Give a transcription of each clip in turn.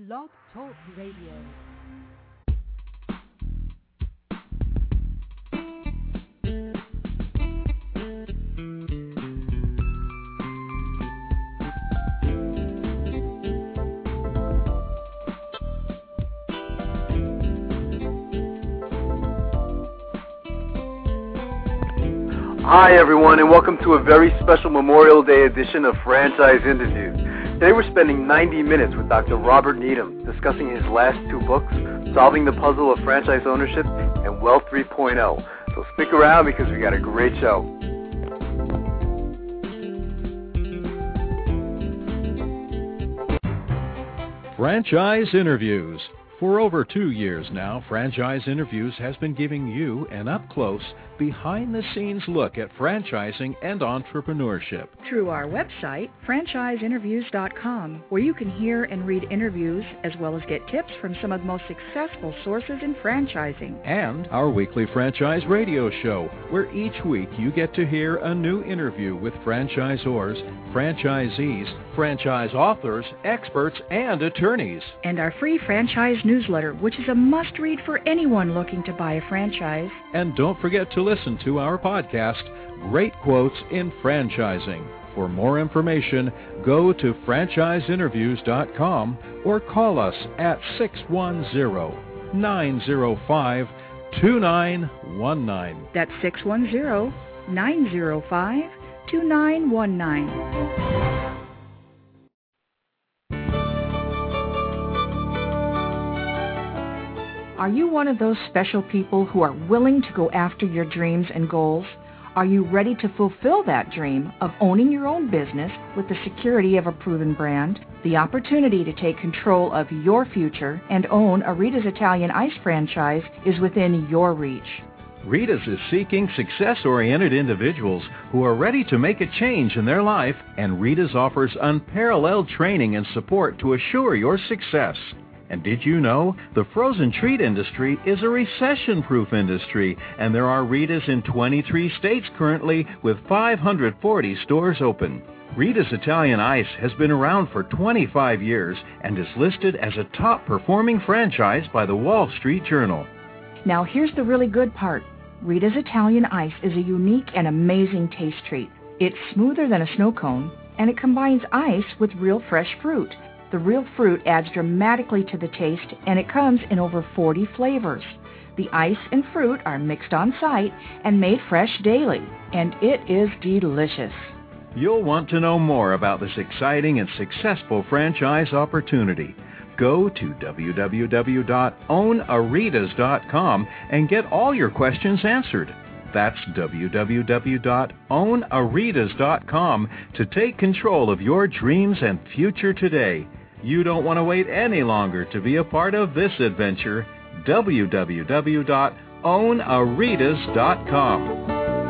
Blog Talk Radio. Hi everyone, and welcome to a very special Memorial Day edition of Franchise Interviews. Today we're spending 90 minutes with Dr. Robert Needham discussing his last two books, Solving the Puzzle of Franchise Ownership and Wealth 3.0. So stick around because we got a great show. Franchise Interviews. For over 2 years now, Franchise Interviews has been giving you an up-close, behind-the-scenes look at franchising and entrepreneurship. Through our website, franchiseinterviews.com, where you can hear and read interviews as well as get tips from some of the most successful sources in franchising. And our weekly franchise radio show, where each week you get to hear a new interview with franchisors, franchisees, franchise authors, experts, and attorneys. And our free franchise newsletter, which is a must-read for anyone looking to buy a franchise. And don't forget to listen to our podcast, Great Quotes in Franchising. For more information, go to franchiseinterviews.com or call us at 610-905-2919. That's 610-905-2919. Are you one of those special people who are willing to go after your dreams and goals? Are you ready to fulfill that dream of owning your own business with the security of a proven brand? The opportunity to take control of your future and own a Rita's Italian Ice franchise is within your reach. Rita's is seeking success-oriented individuals who are ready to make a change in their life, and Rita's offers unparalleled training and support to assure your success. And did you know the frozen treat industry is a recession-proof industry, and there are Rita's in 23 states currently with 540 stores open. Rita's Italian Ice has been around for 25 years and is listed as a top-performing franchise by the Wall Street Journal. Now here's the really good part. Rita's Italian Ice is a unique and amazing taste treat. It's smoother than a snow cone, and it combines ice with real fresh fruit. The real fruit adds dramatically to the taste, and it comes in over 40 flavors. The ice and fruit are mixed on site and made fresh daily, and it is delicious. You'll want to know more about this exciting and successful franchise opportunity. Go to www.ownaritas.com and get all your questions answered. That's www.ownaritas.com to take control of your dreams and future today. You don't want to wait any longer to be a part of this adventure. www.ownaritas.com.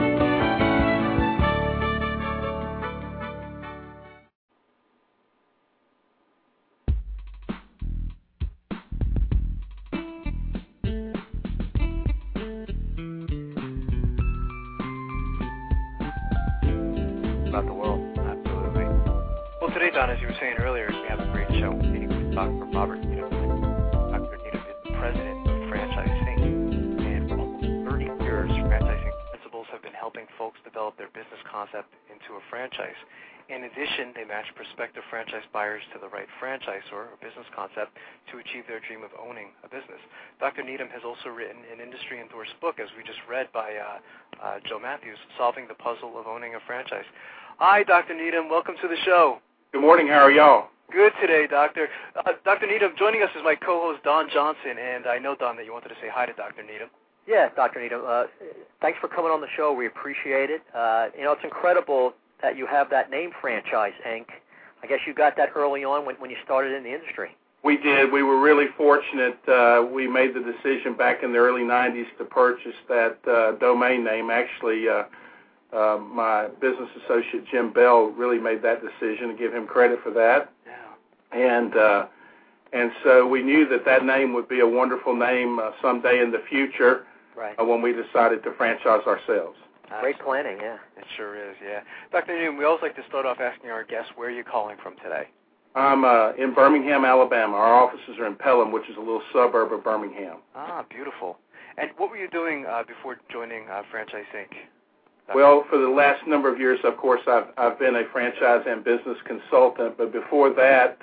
About the world, absolutely. Well, today, Don, as you were saying earlier, we have a great show meeting with Dr. Robert Needham. Dr. Needham is the president of Franchising, and for almost 30 years, franchising principles have been helping folks develop their business concept into a franchise. In addition, they match prospective franchise buyers to the right franchisor or business concept to achieve their dream of owning a business. Dr. Needham has also written an industry-endorsed book, as we just read by Joe Matthews, Solving the Puzzle of Owning a Franchise. Hi, Dr. Needham. Welcome to the show. Good morning. How are y'all? Good today, Doctor. Dr. Needham, joining us is my co-host, Don Johnson, and I know, Don, that you wanted to say hi to Dr. Needham. Yeah, Dr. Needham, thanks for coming on the show. We appreciate it. It's incredible that you have that name, Franchise Inc. I guess you got that early on when you started in the industry. We did. We were really fortunate. We made the decision back in the early 90s to purchase that domain name. Actually, my business associate, Jim Bell, really made that decision, to give him credit for that. Yeah. And so we knew that name would be a wonderful name someday in the future, right, when we decided to franchise ourselves. Great planning, yeah. It sure is, yeah. Dr. Needham, we always like to start off asking our guests, where are you calling from today? I'm in Birmingham, Alabama. Our offices are in Pelham, which is a little suburb of Birmingham. Ah, beautiful. And what were you doing before joining Franchise Inc.? Well, for the last number of years, of course, I've been a franchise and business consultant. But before that,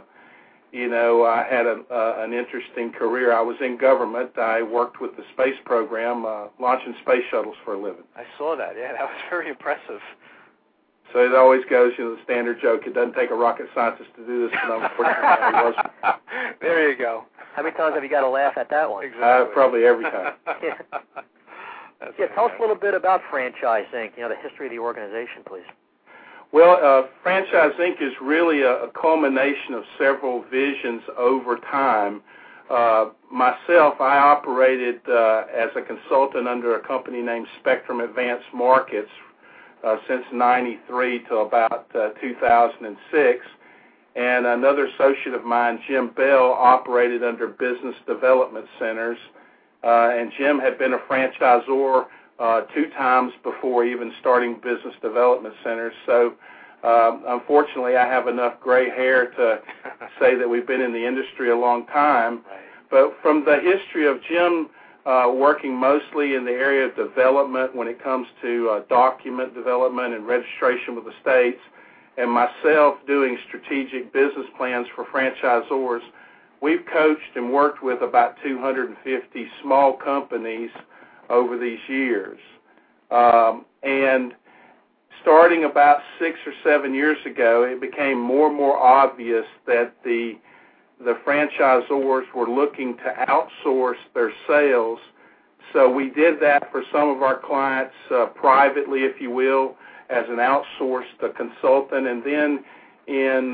I had an interesting career. I was in government. I worked with the space program, launching space shuttles for a living. I saw that. Yeah, that was very impressive. So it always goes, the standard joke. It doesn't take a rocket scientist to do this, but unfortunately, it wasn't. There you go. How many times have you got to laugh at that one? Exactly. Probably every time. Tell us a little bit about Franchise Inc., the history of the organization, please. Well, Franchise Inc. is really a culmination of several visions over time. Myself, I operated as a consultant under a company named Spectrum Advanced Markets since 93 to about 2006. And another associate of mine, Jim Bell, operated under Business Development Centers. And Jim had been a franchisor 2 times before even starting Business Development Centers. So unfortunately, I have enough gray hair to say that we've been in the industry a long time. Right. But from the history of Jim working mostly in the area of development when it comes to document development and registration with the states, and myself doing strategic business plans for franchisors, we've coached and worked with about 250 small companies over these years. And starting about 6 or 7 years ago, it became more and more obvious that the franchisors were looking to outsource their sales. So we did that for some of our clients privately, if you will, as an outsourced consultant. And then in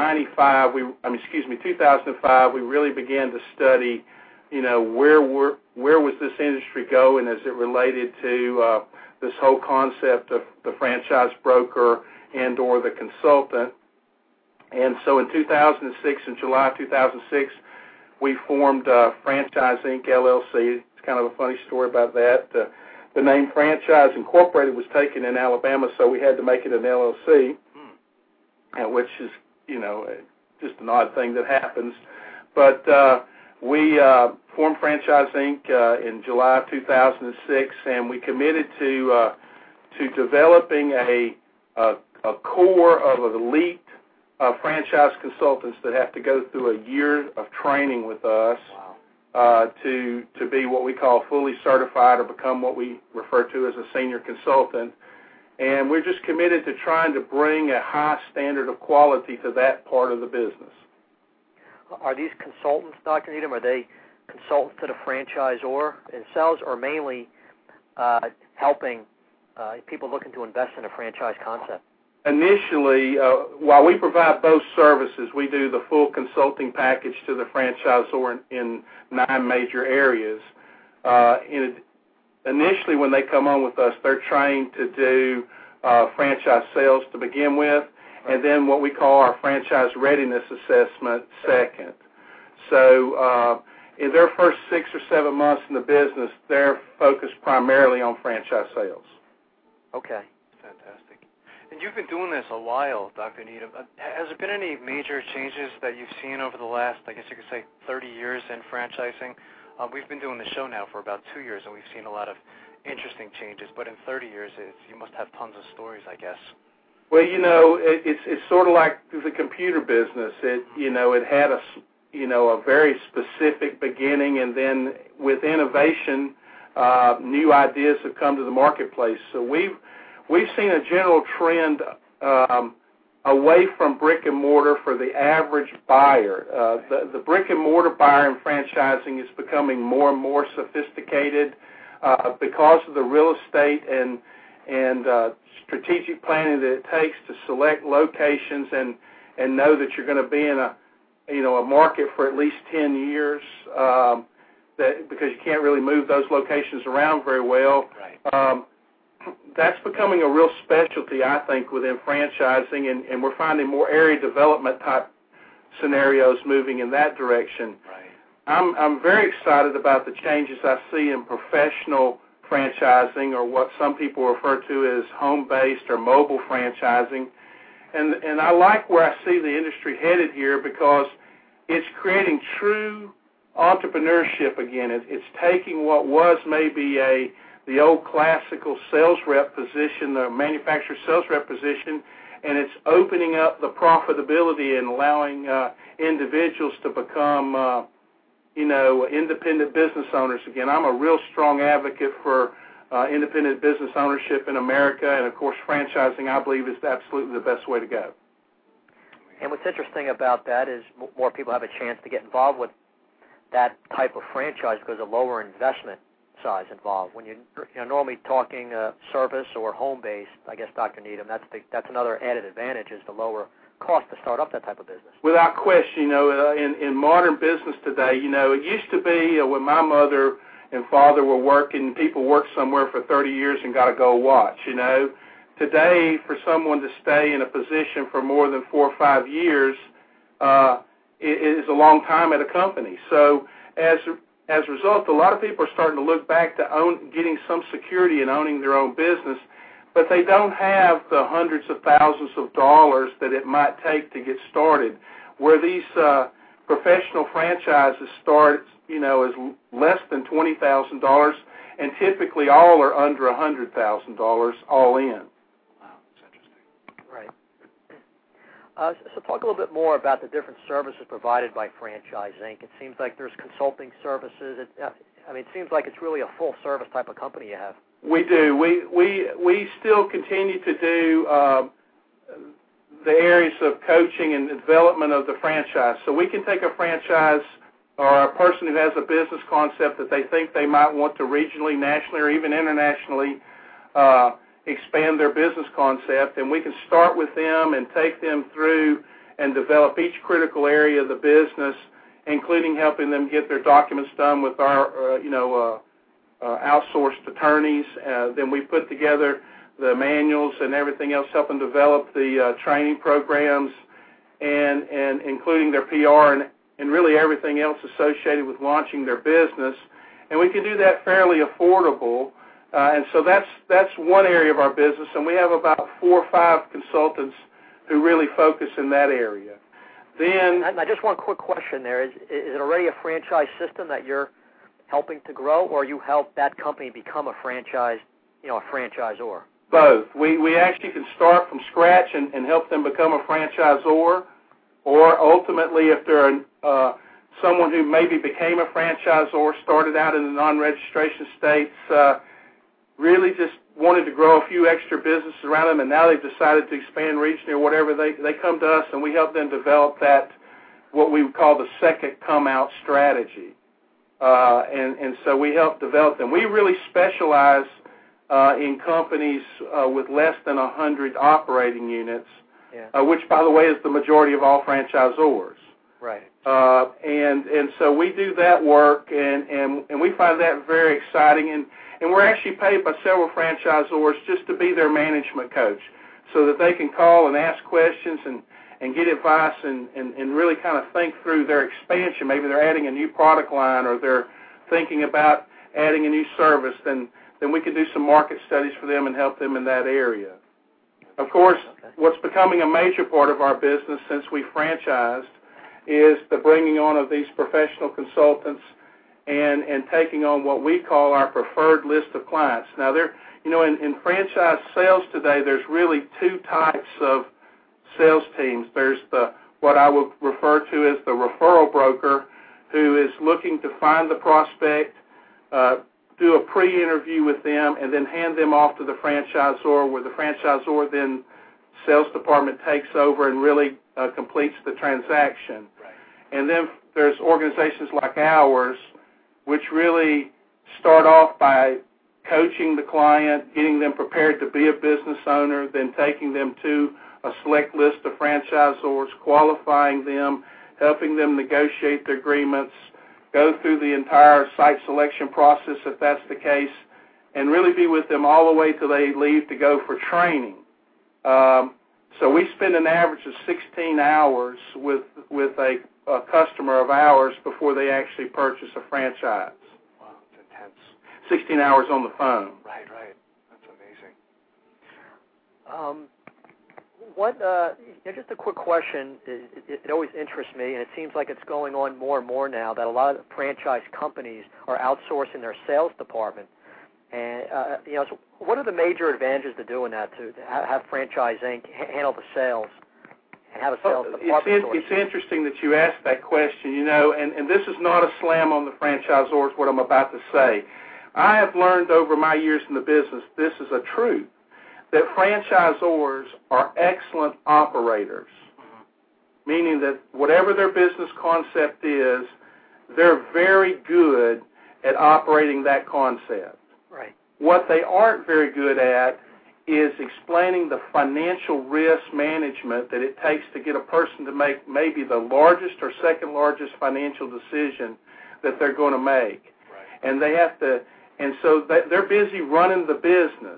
2005, we really began to study, where was this industry going as it related to this whole concept of the franchise broker and or the consultant. And so in 2006, in July of 2006, we formed Franchise Inc. LLC. It's kind of a funny story about that. The name Franchise Incorporated was taken in Alabama, so we had to make it an LLC, which is, just an odd thing that happens. But we formed Franchise Inc. In July of 2006, and we committed to developing a core of elite franchise consultants that have to go through a year of training with us. Wow. To be what we call fully certified or become what we refer to as a senior consultant. And we're just committed to trying to bring a high standard of quality to that part of the business. Are these consultants, Dr. Needham, are they consultants to the franchisor themselves, or mainly helping people looking to invest in a franchise concept? Initially, while we provide both services, we do the full consulting package to the franchisor in 9 major areas. Initially, when they come on with us, they're trained to do franchise sales to begin with, and then what we call our franchise readiness assessment second. So in their first 6 or 7 months in the business, they're focused primarily on franchise sales. Okay. Fantastic. And you've been doing this a while, Dr. Needham. Has there been any major changes that you've seen over the last, I guess you could say, 30 years in franchising? We've been doing the show now for about 2 years, and we've seen a lot of interesting changes. But in 30 years, you must have tons of stories, I guess. Well, it's sort of like the computer business. It had a very specific beginning, and then with innovation, new ideas have come to the marketplace. So we've seen a general trend away from brick and mortar for the average buyer. The brick and mortar buyer in franchising is becoming more and more sophisticated because of the real estate and strategic planning that it takes to select locations and know that you're going to be in a market for at least 10 years. Because you can't really move those locations around very well. Right. That's becoming a real specialty, I think, within franchising, and we're finding more area development type scenarios moving in that direction. Right. I'm very excited about the changes I see in professional franchising, or what some people refer to as home-based or mobile franchising. And I like where I see the industry headed here because it's creating true entrepreneurship again. It's taking what was maybe the old classical sales rep position, the manufacturer sales rep position, and it's opening up the profitability and allowing individuals to become, independent business owners again. I'm a real strong advocate for independent business ownership in America, and of course franchising, I believe, is absolutely the best way to go. And what's interesting about that is more people have a chance to get involved with that type of franchise because of lower investment size involved. When you're normally talking service or home-based, I guess, Dr. Needham, that's another added advantage is the lower cost to start up that type of business. Without question, in modern business today, it used to be when my mother and father were working, people worked somewhere for 30 years and got to go watch, Today, for someone to stay in a position for more than 4 or 5 years is a long time at a company. So as a result, a lot of people are starting to look back to getting some security and owning their own business, but they don't have the hundreds of thousands of dollars that it might take to get started. Where these professional franchises start, as less than $20,000, and typically all are under $100,000 all in. Right. So talk a little bit more about the different services provided by Franchise Inc. It seems like there's consulting services. It seems like it's really a full-service type of company you have. We do. We still continue to do the areas of coaching and development of the franchise. So we can take a franchise or a person who has a business concept that they think they might want to regionally, nationally, or even internationally expand their business concept, and we can start with them and take them through and develop each critical area of the business, including helping them get their documents done with our, outsourced attorneys. Then we put together the manuals and everything else, helping develop the training programs and including their PR and really everything else associated with launching their business. And we can do that fairly affordable. And so that's one area of our business, and we have about 4 or 5 consultants who really focus in that area. Then, just one quick question there. Is it already a franchise system that you're helping to grow, or you help that company become a franchise, a franchisor? Both. We actually can start from scratch and help them become a franchisor, or ultimately if they're someone who maybe became a franchisor, started out in the non-registration states, really just wanted to grow a few extra businesses around them, and now they've decided to expand regionally or whatever, they come to us and we help them develop that, what we would call the second come-out strategy. And so we help develop them. We really specialize in companies with less than 100 operating units, which, by the way, is the majority of all franchisors. Right. And so we do that work, and we find that very exciting. And we're actually paid by several franchisors just to be their management coach so that they can call and ask questions and get advice and really kind of think through their expansion. Maybe they're adding a new product line or they're thinking about adding a new service. Then we can do some market studies for them and help them in that area. Of course, what's becoming a major part of our business since we franchised is the bringing on of these professional consultants and taking on what we call our preferred list of clients. Now, in franchise sales today, there's really 2 types of sales teams. There's what I would refer to as the referral broker, who is looking to find the prospect, do a pre-interview with them, and then hand them off to the franchisor, where the franchisor then sales department takes over and really completes the transaction. Right. And then there's organizations like ours, which really start off by coaching the client, getting them prepared to be a business owner, then taking them to a select list of franchisors, qualifying them, helping them negotiate their agreements, go through the entire site selection process if that's the case, and really be with them all the way till they leave to go for training. So we spend an average of 16 hours with a customer of ours before they actually purchase a franchise. Wow, it's intense. 16 hours on the phone. Right. That's amazing. Just a quick question. It always interests me, and it seems like it's going on more and more now that a lot of franchise companies are outsourcing their sales department. And so what are the major advantages to doing that? To have Franchise Inc. handle the sales and have a sales department? It's interesting that you asked that question. And this is not a slam on the franchisors. What I'm about to say, I have learned over my years in the business, this is a truth, that franchisors are excellent operators, meaning that whatever their business concept is, they're very good at operating that concept. Right. What they aren't very good at is explaining the financial risk management that it takes to get a person to make maybe the largest or second largest financial decision that they're going to make. Right. And they have to, and so they're busy running the business,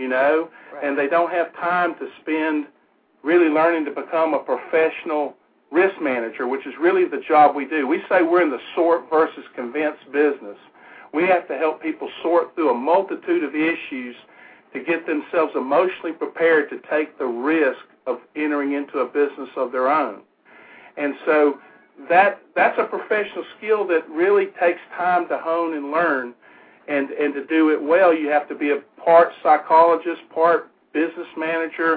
right. and they don't have time to spend really learning to become a professional risk manager, which is really the job we do. We say we're in the sort versus convince business. We have to help people sort through a multitude of issues to get themselves emotionally prepared to take the risk of entering into a business of their own. And so that's a professional skill that really takes time to hone and learn. And to do it well, you have to be a part psychologist, part business manager.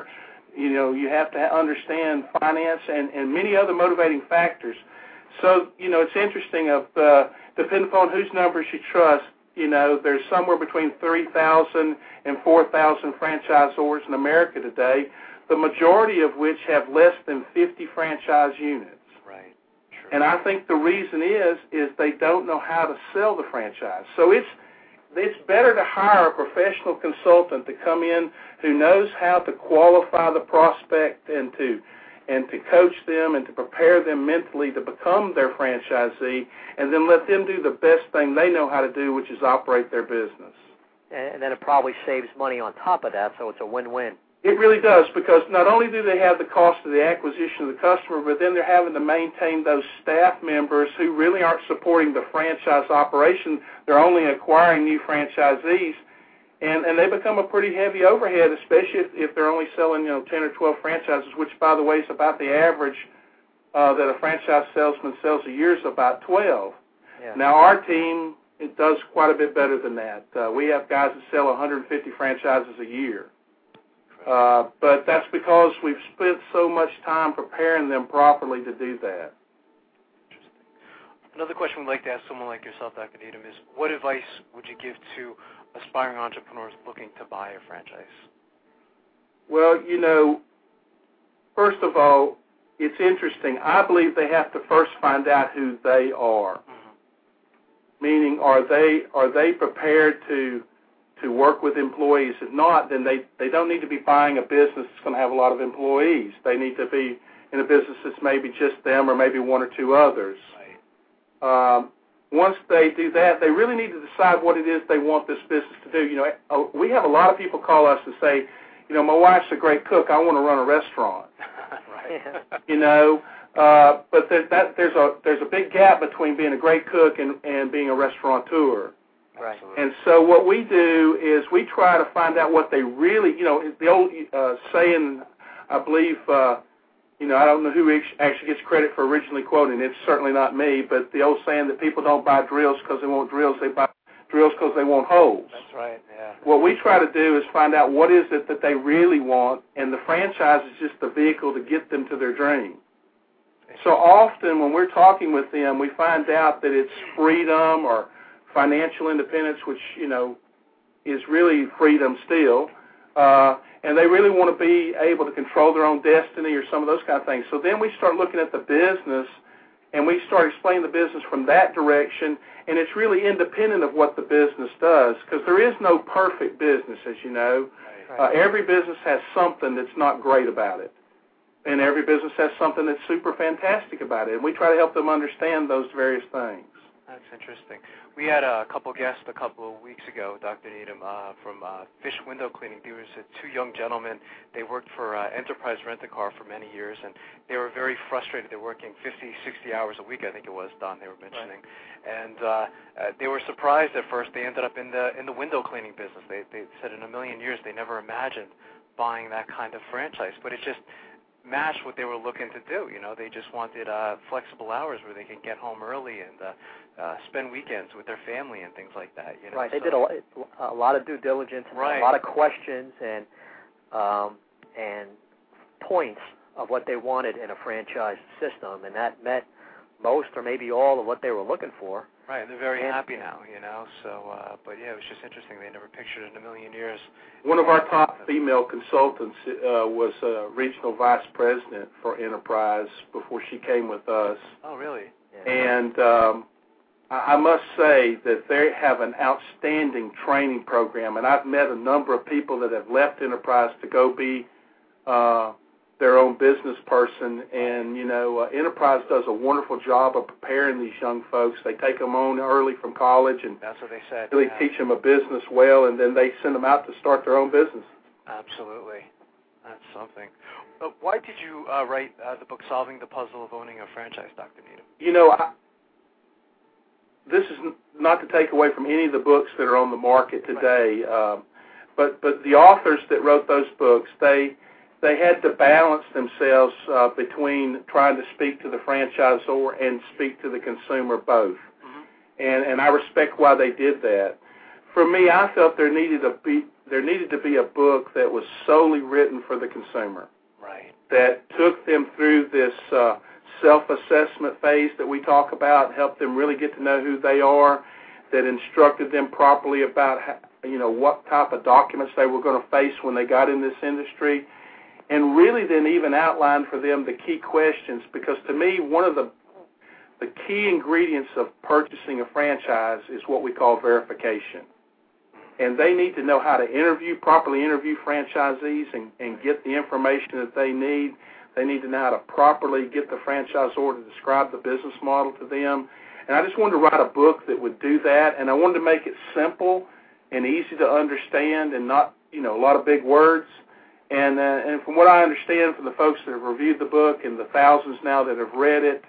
You have to understand finance and many other motivating factors. So, it's interesting depending upon whose numbers you trust, there's somewhere between 3,000 and 4,000 franchisors in America today, the majority of which have less than 50 franchise units. Right. True. And I think the reason is they don't know how to sell the franchise. So it's better to hire a professional consultant to come in who knows how to qualify the prospect and to coach them and to prepare them mentally to become their franchisee, and then let them do the best thing they know how to do, which is operate their business. And then it probably saves money on top of that, so it's a win-win. It really does, because not only do they have the cost of the acquisition of the customer, but then they're having to maintain those staff members who really aren't supporting the franchise operation. They're only acquiring new franchisees, and they become a pretty heavy overhead, especially if they're only selling 10 or 12 franchises, which, by the way, is about the average that a franchise salesman sells a year is about 12. Yeah. Now, our team, it does quite a bit better than that. We have guys that sell 150 franchises a year. But that's because we've spent so much time preparing them properly to do that. Interesting. Another question we'd like to ask someone like yourself, Dr. Needham, is what advice would you give to aspiring entrepreneurs looking to buy a franchise? Well, first of all, it's interesting. I believe they have to first find out who they are. Mm-hmm. Meaning, are they prepared to work with employees? If not, then they don't need to be buying a business that's going to have a lot of employees. They need to be in a business that's maybe just them or maybe one or two others. Right. Once they do that, they really need to decide what it is they want this business to do. We have a lot of people call us and say, my wife's a great cook. I want to run a restaurant. Right. But there's a big gap between being a great cook and being a restaurateur. Right. And so what we do is we try to find out what they really, the old saying, I believe, I don't know who actually gets credit for originally quoting it. It's certainly not me, but the old saying that people don't buy drills because they want drills, they buy drills because they want holes. That's right, yeah. What we try to do is find out what is it that they really want, and the franchise is just the vehicle to get them to their dream. So often when we're talking with them, we find out that it's freedom or financial independence, which, is really freedom still, and they really want to be able to control their own destiny or some of those kind of things. So then we start looking at the business, and we start explaining the business from that direction, and it's really independent of what the business does, because there is no perfect business, as you know. Right. Every business has something that's not great about it, and every business has something that's super fantastic about it, and we try to help them understand those various things. That's interesting. We had a couple guests a couple of weeks ago, Dr. Needham, from Fish Window Cleaning. There was two young gentlemen. They worked for Enterprise Rent-A-Car for many years, and they were very frustrated. They were working 50, 60 hours a week, I think it was, Don, they were mentioning. Right. And they were surprised at first. They ended up in the window cleaning business. They said in a million years they never imagined buying that kind of franchise, but it just matched what they were looking to do. You know, they just wanted flexible hours where they could get home early and spend weekends with their family and things like that. You know? Right. They did a lot of due diligence and right. a lot of questions and points of what they wanted in a franchise system, and that met most or maybe all of what they were looking for. Right, and they're very happy now, you know. So, but yeah, it was just interesting. They never pictured it in a million years. One of our top female consultants was regional vice president for Enterprise before she came with us. Oh, really? Yeah. And I must say that they have an outstanding training program, and I've met a number of people that have left Enterprise to go be their own business person, and, you know, Enterprise does a wonderful job of preparing these young folks. They take them on early from college and that's what they said. really teach them a business well, and then they send them out to start their own business. Absolutely. That's something. But why did you write the book Solving the Puzzle of Owning a Franchise, Dr. Needham? You know, this is not to take away from any of the books that are on the market today, but the authors that wrote those books, they had to balance themselves between trying to speak to the franchisor and speak to the consumer both. Mm-hmm. And I respect why they did that. For me, I felt there needed to be a book that was solely written for the consumer. Right. That took them through this self-assessment phase that we talk about, helped them really get to know who they are, that instructed them properly about how, you know, what type of documents they were going to face when they got in this industry, and really then even outlined for them the key questions, because to me, one of the key ingredients of purchasing a franchise is what we call verification. And they need to know how to properly interview franchisees and get the information that they need. They need to know how to properly get the franchisor to describe the business model to them. And I just wanted to write a book that would do that, and I wanted to make it simple and easy to understand and not, you know, a lot of big words. And from what I understand from the folks that have reviewed the book and the thousands now that have read it,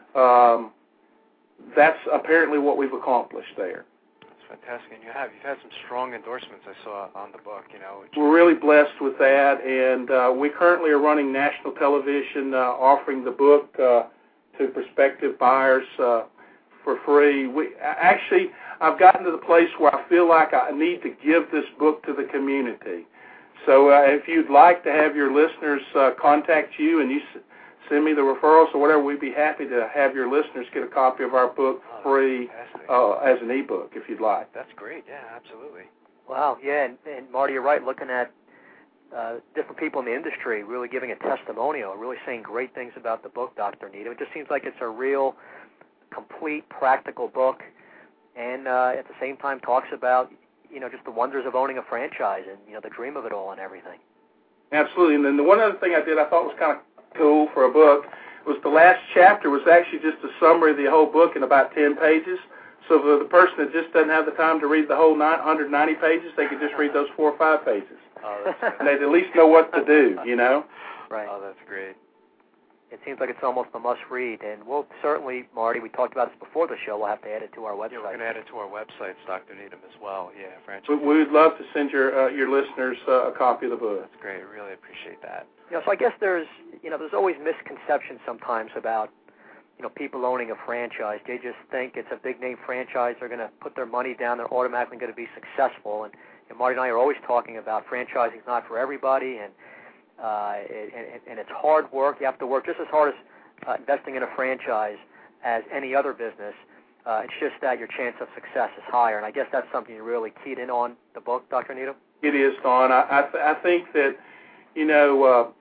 that's apparently what we've accomplished there. That's fantastic. And you've had some strong endorsements I saw on the book. You know, we're really blessed with that, and we currently are running national television, offering the book to prospective buyers for free. I've gotten to the place where I feel like I need to give this book to the community. So if you'd like to have your listeners contact you and you send me the referrals or whatever, we'd be happy to have your listeners get a copy of our book free as an ebook if you'd like. That's great. Yeah, absolutely. Wow. Yeah, and Marty, you're right. Looking at different people in the industry really giving a testimonial, really saying great things about the book, Dr. Needham. It just seems like it's a real, complete, practical book, and at the same time talks about, you know, just the wonders of owning a franchise and, you know, the dream of it all and everything. Absolutely. And then the one other thing I did I thought was kind of cool for a book was the last chapter was actually just a summary of the whole book in about 10 pages. So for the person that just doesn't have the time to read the whole 190 pages, they could just read those 4 or 5 pages. Oh, and they'd at least know what to do, you know? Right. Oh, that's great. It seems like it's almost a must-read, and we'll certainly, Marty, we talked about this before the show, we'll have to add it to our website. Yeah, we're going to add it to our website, Dr. Needham, as well. Yeah, franchise. We would love to send your listeners a copy of the book. That's great. I really appreciate that. You know, so I guess there's always misconceptions sometimes about, you know, people owning a franchise. They just think it's a big-name franchise. They're going to put their money down. They're automatically going to be successful. And Marty and I are always talking about franchising is not for everybody, and it's hard work. You have to work just as hard as investing in a franchise as any other business. It's just that your chance of success is higher, and I guess that's something you really keyed in on the book, Dr. Needham? It is, Don. I think that, you know,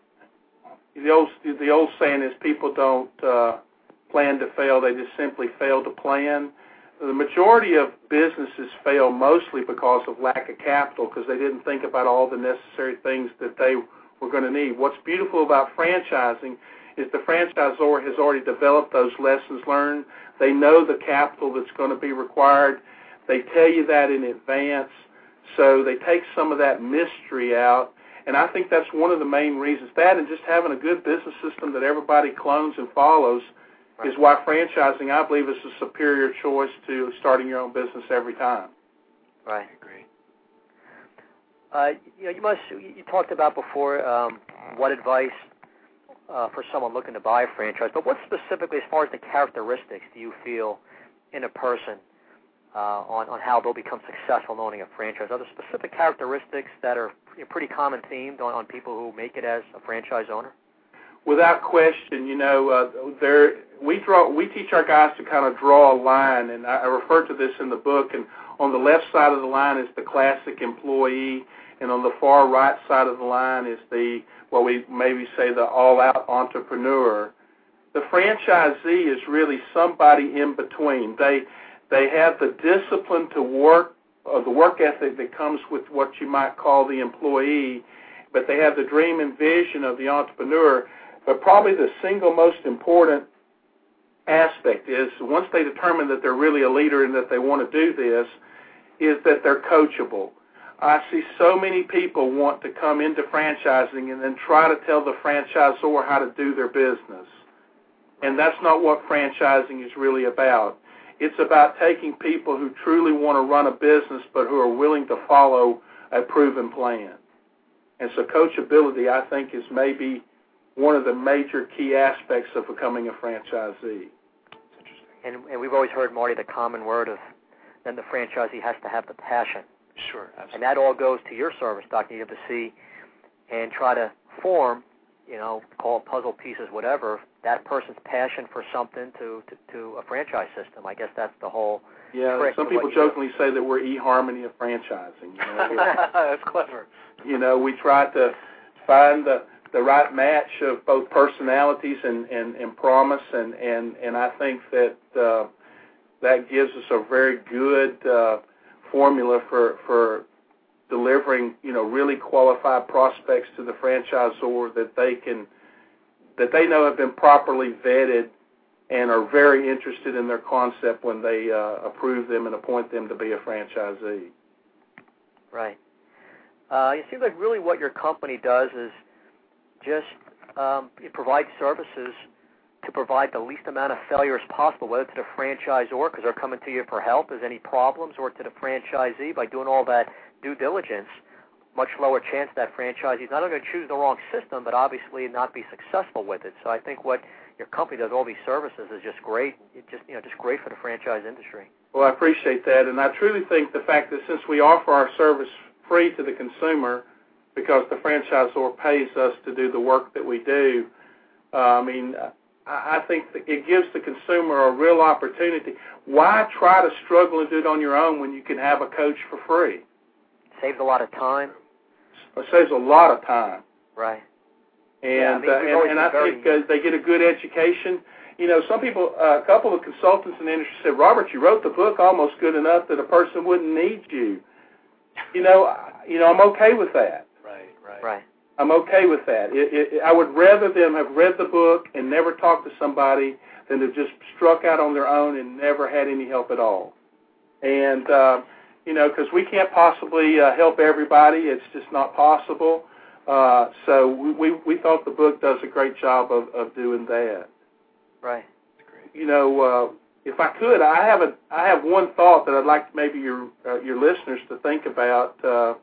the old saying is people don't plan to fail, they just simply fail to plan. The majority of businesses fail mostly because of lack of capital, because they didn't think about all the necessary things that they were going to need. What's beautiful about franchising is the franchisor has already developed those lessons learned. They know the capital that's going to be required. They tell you that in advance, so they take some of that mystery out. And I think that's one of the main reasons. That and just having a good business system that everybody clones and follows is why franchising, I believe, is a superior choice to starting your own business every time. Right. I agree. You talked about before what advice for someone looking to buy a franchise, but what specifically, as far as the characteristics, do you feel in a person on how they'll become successful in owning a franchise? Are there specific characteristics that are pretty common themed on people who make it as a franchise owner? Without question, we teach our guys to kind of draw a line, and I refer to this in the book. And on the left side of the line is the classic employee, and on the far right side of the line is what we maybe say the all-out entrepreneur. The franchisee is really somebody in between. They have the discipline to work, or the work ethic that comes with what you might call the employee, but they have the dream and vision of the entrepreneur. But probably the single most important aspect is, once they determine that they're really a leader and that they want to do this, is that they're coachable. I see so many people want to come into franchising and then try to tell the franchisor how to do their business. And that's not what franchising is really about. It's about taking people who truly want to run a business but who are willing to follow a proven plan. And so coachability, I think, is maybe one of the major key aspects of becoming a franchisee. And we've always heard, Marty, the common word of then the franchisee has to have the passion. Sure, absolutely. And that all goes to your service, Dr. You have to see and try to form, call it puzzle pieces, whatever, that person's passion for something to a franchise system. I guess that's the whole trick. Some people jokingly say that we're eHarmony of franchising. That's clever. We try to find the right match of both personalities and promise, and I think that that gives us a very good formula for delivering, really qualified prospects to the franchisor that they know have been properly vetted and are very interested in their concept when they approve them and appoint them to be a franchisee. Right. It seems like really what your company does is just it provides services to provide the least amount of failure as possible, whether to the franchisor because they're coming to you for help, is any problems, or to the franchisee by doing all that due diligence, much lower chance that franchisee is not only going to choose the wrong system, but obviously not be successful with it. So I think what your company does, all these services, is just great. It's just great for the franchise industry. Well, I appreciate that, and I truly think the fact that since we offer our service free to the consumer because the franchisor pays us to do the work that we do, I think that it gives the consumer a real opportunity. Why try to struggle and do it on your own when you can have a coach for free? Saves a lot of time. It saves a lot of time. Right. And I think they get a good education. Some people, a couple of consultants in the industry said, Robert, you wrote the book almost good enough that a person wouldn't need you. I'm okay with that. Right. I'm okay with that. I would rather them have read the book and never talked to somebody than to just struck out on their own and never had any help at all. And, because we can't possibly help everybody. It's just not possible. So we thought the book does a great job of doing that. Right. If I could, I have one thought that I'd like maybe your listeners to think about.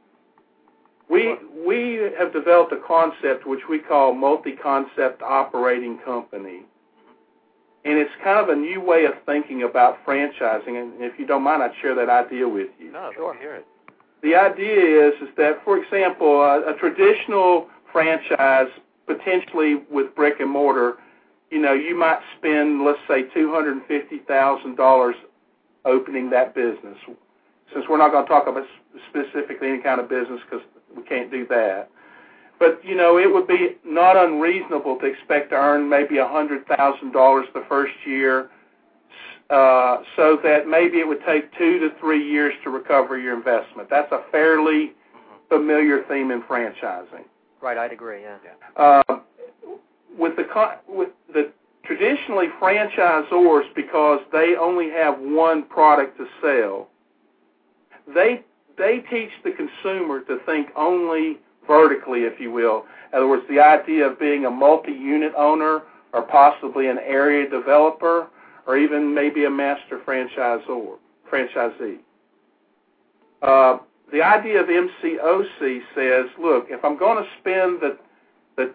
We have developed a concept which we call multi-concept operating company. And it's kind of a new way of thinking about franchising. And if you don't mind, I'd share that idea with you. No, sure. Hear it. The idea is that, for example, a traditional franchise, potentially with brick and mortar, you might spend, let's say, $250,000 opening that business. Since we're not going to talk about specifically any kind of business because we can't do that. But, it would be not unreasonable to expect to earn maybe $100,000 the first year, so that maybe it would take 2 to 3 years to recover your investment. That's a fairly familiar theme in franchising. Right, I'd agree, yeah. With the traditionally franchisors, because they only have one product to sell, they teach the consumer to think only vertically, if you will. In other words, the idea of being a multi-unit owner or possibly an area developer or even maybe a master franchisee. the idea of MCOC says, look, if I'm going to spend the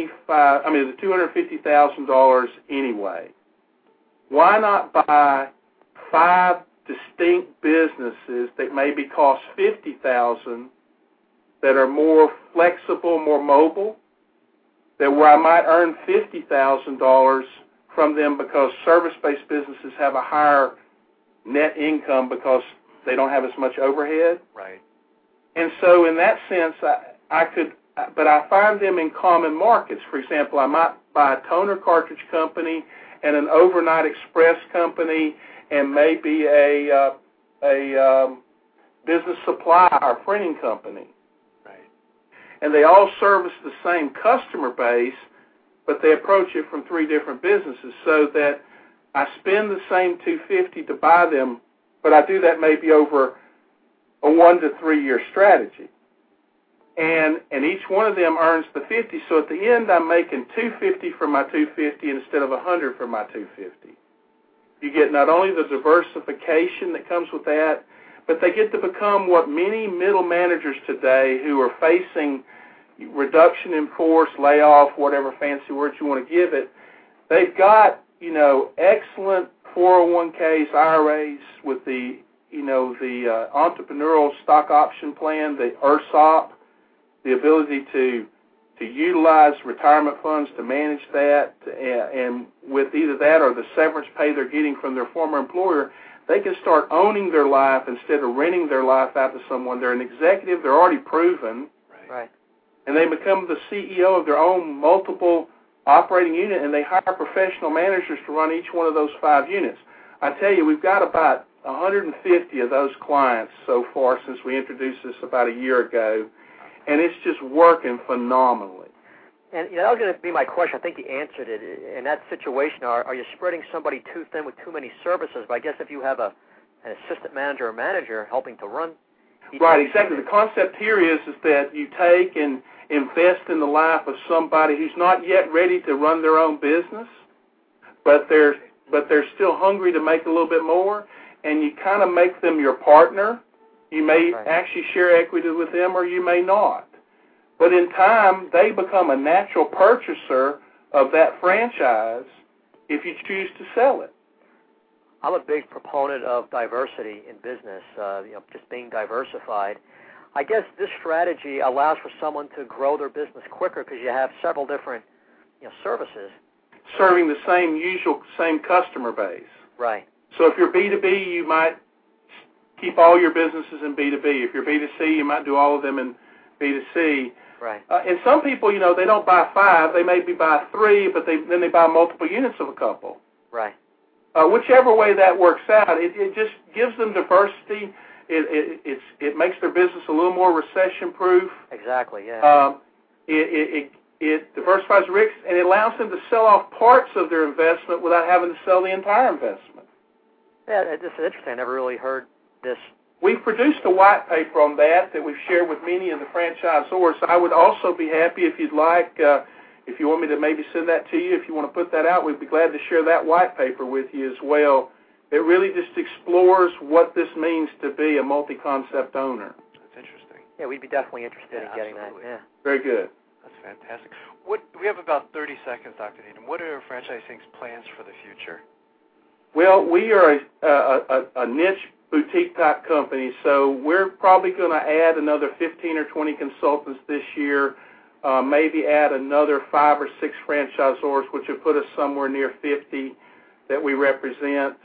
$250,000 anyway, why not buy 5 distinct businesses that maybe cost $50,000 that are more flexible, more mobile, that where I might earn $50,000 from them because service-based businesses have a higher net income because they don't have as much overhead. Right. And so in that sense, I could, but I find them in common markets. For example, I might buy a toner cartridge company and an overnight express company and maybe a business supply or printing company. Right. And they all service the same customer base, but they approach it from 3 different businesses, so that I spend the same $250 to buy them, but I do that maybe over a 1 to 3 year strategy. And each one of them earns the $50. So at the end, I'm making $250 for my $250 instead of $100 for my $250. You get not only the diversification that comes with that, but they get to become what many middle managers today who are facing reduction in force, layoff, whatever fancy words you want to give it. They've got, excellent 401ks, IRAs with the entrepreneurial stock option plan, the ERSOP, the ability to utilize retirement funds to manage that, and with either that or the severance pay they're getting from their former employer, they can start owning their life instead of renting their life out to someone. They're an executive, they're already proven, Right. and they become the CEO of their own multiple operating unit, and they hire professional managers to run each one of those 5 units. I tell you, we've got about 150 of those clients so far since we introduced this about a year ago, and it's just working phenomenally. And that was going to be my question. I think you answered it. In that situation, are you spreading somebody too thin with too many services? But I guess if you have an assistant manager or manager helping to run. Right, exactly. The concept here is that you take and invest in the life of somebody who's not yet ready to run their own business, but they're still hungry to make a little bit more, and you kind of make them your partner. You may actually share equity with them, or you may not. But in time, they become a natural purchaser of that franchise if you choose to sell it. I'm a big proponent of diversity in business, just being diversified. I guess this strategy allows for someone to grow their business quicker because you have several different services. Serving the same customer base. Right. So if you're B2B, you might keep all your businesses in B2B. If you're B2C, you might do all of them in B2C. Right. And some people, they don't buy 5. They maybe buy 3, but then they buy multiple units of a couple. Right. Whichever way that works out, it just gives them diversity. It makes their business a little more recession-proof. Exactly, yeah. It diversifies risks, and it allows them to sell off parts of their investment without having to sell the entire investment. Yeah, this is interesting. I never really heard this. We've produced a white paper on that we've shared with many of the franchisors. I would also be happy if you'd like, if you want me to maybe send that to you, if you want to put that out, we'd be glad to share that white paper with you as well. It really just explores what this means to be a multi-concept owner. That's interesting. Yeah, we'd be definitely interested in getting absolutely. that. Yeah. Very good. That's fantastic. We have about 30 seconds, Dr. Needham. What are Franchise Inc.'s plans for the future? Well, we are a niche boutique-type company, so we're probably going to add another 15 or 20 consultants this year, maybe add another 5 or 6 franchisors, which would put us somewhere near 50 that we represent.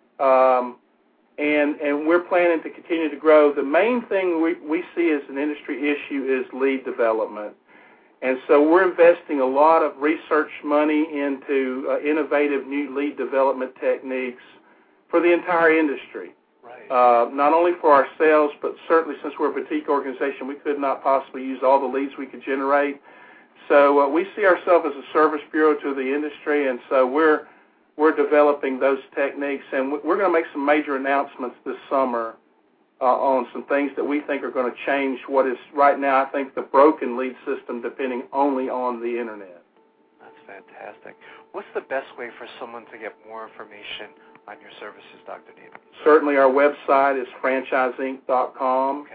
And we're planning to continue to grow. The main thing we see as an industry issue is lead development. And so we're investing a lot of research money into innovative new lead development techniques for the entire industry. Right. Not only for ourselves, but certainly since we're a boutique organization, we could not possibly use all the leads we could generate. So we see ourselves as a service bureau to the industry, and so we're developing those techniques, and we're going to make some major announcements this summer on some things that we think are going to change what is right now, I think, the broken lead system depending only on the Internet. That's fantastic. What's the best way for someone to get more information on your services, Dr. Needham? Certainly our website is franchiseinc.com. Okay.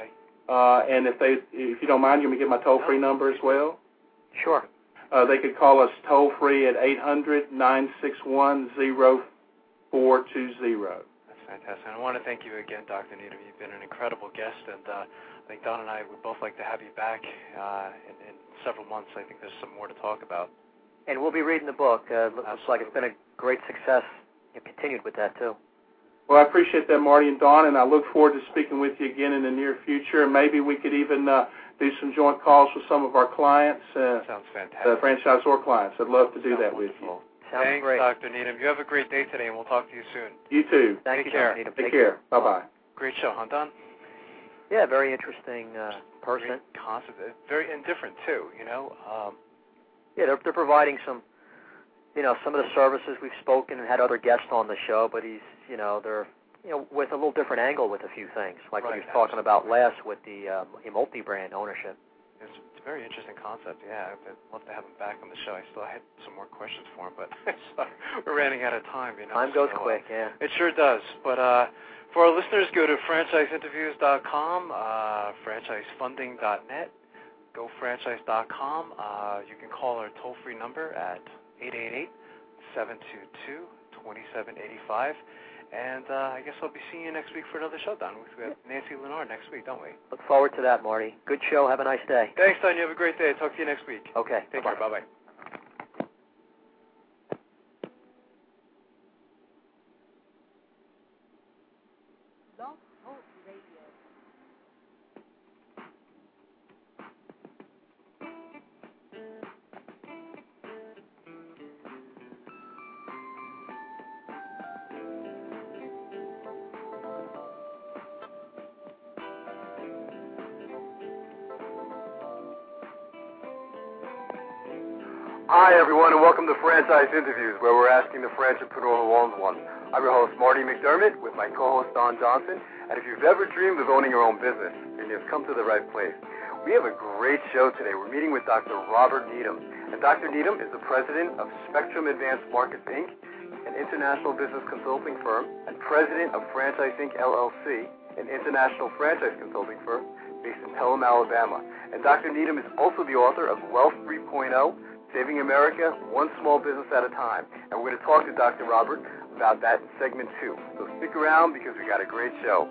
And if you don't mind, you want me to get my toll-free number as well? Sure. They could call us toll-free at 800-961-0420. That's fantastic. And I want to thank you again, Dr. Needham. You've been an incredible guest, and I think Don and I would both like to have you back in several months. I think there's some more to talk about. And we'll be reading the book. Looks like it's been a great success. You continued with that, too. Well, I appreciate that, Marty and Don, and I look forward to speaking with you again in the near future. Maybe we could even do some joint calls with some of our clients. Sounds fantastic. Franchisor clients. I'd love to do that with you. Sounds Thanks, great. Dr. Needham. You have a great day today, and we'll talk to you soon. You too. Thank you, care. Dr. Needham. Take care. Bye-bye. Great show, huh, Don? Yeah, very interesting person. Great concept. Very indifferent, too, you know. Yeah, they're providing some of the services we've spoken and had other guests on the show, but they're with a little different angle with a few things, like we were talking about last with the multi-brand ownership. It's a very interesting concept, yeah. I'd love to have him back on the show. I still had some more questions for him, but we're running out of time, you know. Time goes quick, yeah. It sure does. But for our listeners, go to franchiseinterviews.com, franchisefunding.net, gofranchise.com. You can call our toll-free number at 888-722-2785. And I guess I'll be seeing you next week for another show, Don. We have Nancy Lenard next week, don't we? Look forward to that, Marty. Good show. Have a nice day. Thanks, Don. You have a great day. Talk to you next week. Okay. Take care. Bye-bye. Hi, everyone, and welcome to Franchise Interviews, where we're asking the entrepreneur who owns one. I'm your host, Marty McDermott, with my co-host, Don Johnson. And if you've ever dreamed of owning your own business, then you've come to the right place. We have a great show today. We're meeting with Dr. Robert Needham. And Dr. Needham is the president of Spectrum Advanced Markets, Inc., an international business consulting firm, and president of Franchise Inc., LLC, an international franchise consulting firm based in Pelham, Alabama. And Dr. Needham is also the author of Wealth 3.0, Saving America, One Small Business at a Time. And we're going to talk to Dr. Robert about that in segment 2. So stick around because we got a great show.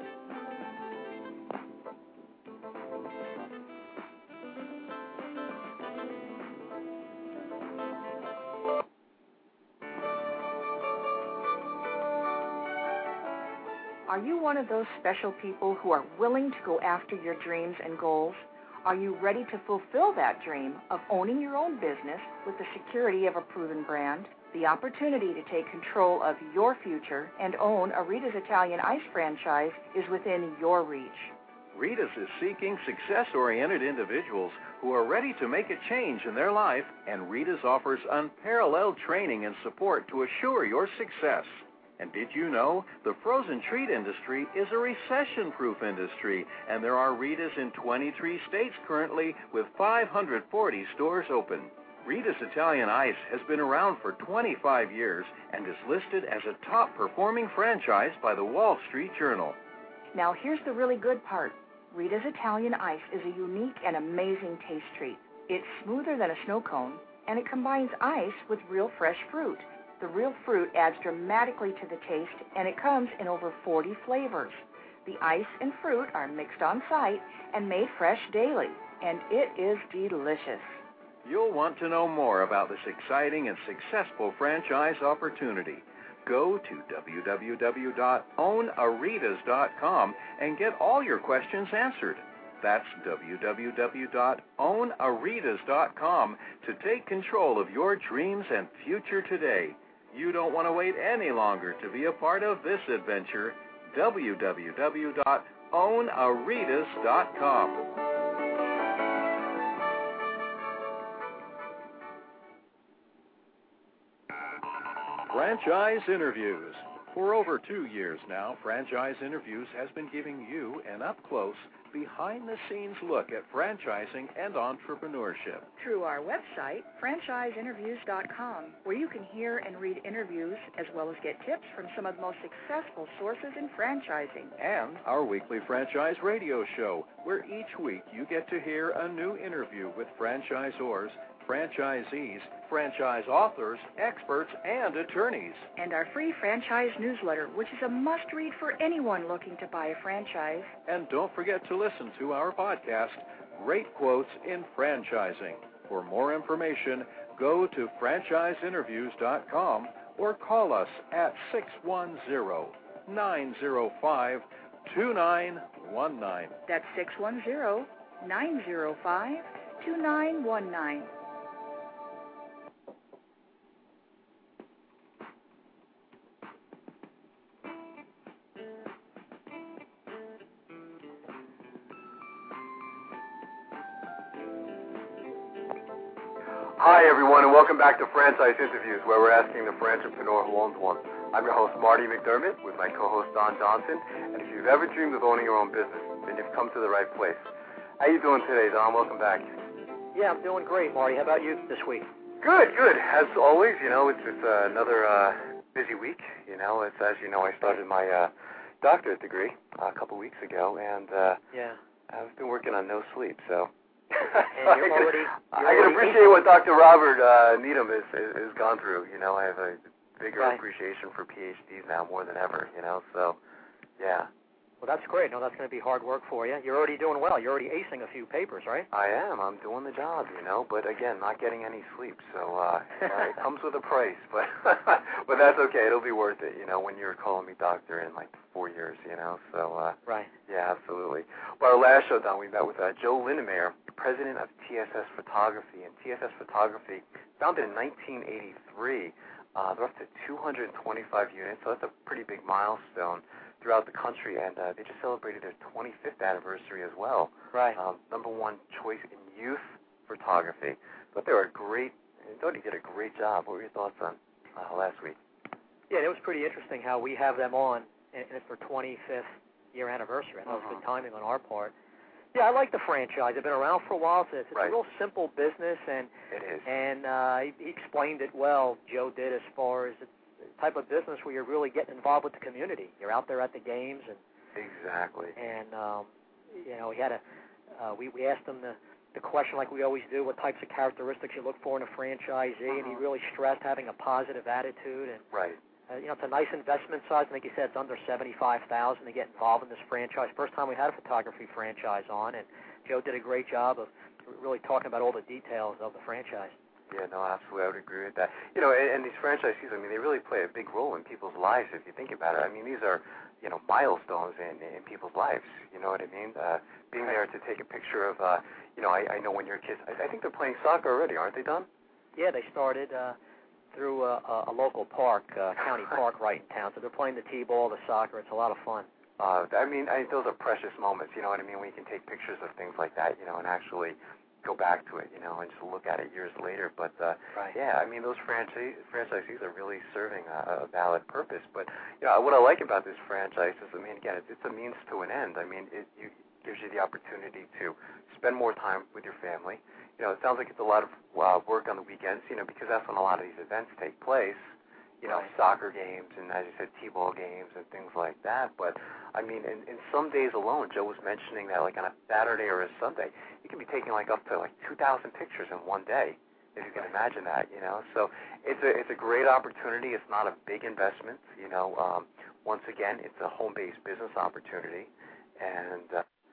Are you one of those special people who are willing to go after your dreams and goals? Are you ready to fulfill that dream of owning your own business with the security of a proven brand? The opportunity to take control of your future and own a Rita's Italian Ice franchise is within your reach. Rita's is seeking success-oriented individuals who are ready to make a change in their life, and Rita's offers unparalleled training and support to assure your success. And did you know the frozen treat industry is a recession-proof industry, and there are Rita's in 23 states currently with 540 stores open. Rita's Italian Ice has been around for 25 years and is listed as a top-performing franchise by the Wall Street Journal. Now here's the really good part. Rita's Italian Ice is a unique and amazing taste treat. It's smoother than a snow cone, and it combines ice with real fresh fruit. The real fruit adds dramatically to the taste, and it comes in over 40 flavors. The ice and fruit are mixed on site and made fresh daily, and it is delicious. You'll want to know more about this exciting and successful franchise opportunity. Go to www.ownaritas.com and get all your questions answered. That's www.ownaritas.com to take control of your dreams and future today. You don't want to wait any longer to be a part of this adventure. www.ownaritas.com. Franchise Interviews, For over 2 years now, Franchise Interviews has been giving you an up-close, behind-the-scenes look at franchising and entrepreneurship. Through our website, franchiseinterviews.com, where you can hear and read interviews as well as get tips from some of the most successful sources in franchising. And our weekly franchise radio show, where each week you get to hear a new interview with franchisors, franchisees, franchise authors, experts, and attorneys. And our free franchise newsletter, which is a must-read for anyone looking to buy a franchise. And don't forget to listen to our podcast, Great Quotes in Franchising. For more information, go to franchiseinterviews.com or call us at 610-905-2919. That's 610-905-2919. Hi, everyone, and welcome back to Franchise Interviews, where we're asking the entrepreneur who owns one. I'm your host, Marty McDermott, with my co-host, Don Johnson. And if you've ever dreamed of owning your own business, then you've come to the right place. How you doing today, Don? Welcome back. Yeah, I'm doing great, Marty. How about you this week? Good. As always, it's another busy week. It's, as you know, I started my doctorate degree a couple weeks ago, and I've been working on no sleep, so... And I can appreciate what Dr. Robert Needham has gone through. I have a bigger appreciation for PhDs now more than ever, so, yeah. Well, that's great. No, that's going to be hard work for you. You're already doing well. You're already acing a few papers, right? I am. I'm doing the job, but again, not getting any sleep, so it comes with a price, but but that's okay. It'll be worth it, when you're calling me doctor in like 4 years, so right. Yeah, absolutely. Well, our last show, Don, we met with Joe Lindemeyer, president of TSS Photography, and TSS Photography, founded in 1983. They're up to 225 units, so that's a pretty big milestone throughout the country, and they just celebrated their 25th anniversary as well. Right. Number one choice in youth photography. But they were I thought he did a great job. What were your thoughts on last week? Yeah, it was pretty interesting how we have them on, and it's their 25th year anniversary. I know it's good timing on our part. Yeah, I like the franchise. They've been around for a while, so it's a real simple business, and it is. And he explained it well, Joe did, as far as it's the type of business where you're really getting involved with the community. You're out there at the games, and exactly. And he had we asked him the question like we always do: what types of characteristics you look for in a franchisee, and he really stressed having a positive attitude. And it's a nice investment size. I think he said it's under $75,000 to get involved in this franchise. First time we had a photography franchise on, and Joe did a great job of really talking about all the details of the franchise. Yeah, no, absolutely. I would agree with that. And these franchisees, they really play a big role in people's lives if you think about it. These are, milestones in people's lives. You know what I mean? Being there to take a picture of, I know when your kids, I think they're playing soccer already, aren't they, Don? Yeah, they started through a local park, county park right in town. So they're playing the t-ball, the soccer. It's a lot of fun. Those are precious moments, you know what I mean, when you can take pictures of things like that, and actually go back to it, and just look at it years later. But, those franchisees are really serving a valid purpose. But, what I like about this franchise is, again, it's a means to an end. It gives you the opportunity to spend more time with your family. It sounds like it's a lot of work on the weekends, because that's when a lot of these events take place. Soccer games and, as you said, t-ball games and things like that. But, in some days alone, Joe was mentioning that, like on a Saturday or a Sunday, you can be taking up to 2,000 pictures in one day, if you can imagine that, So it's a great opportunity. It's not a big investment, Once again, it's a home-based business opportunity. And,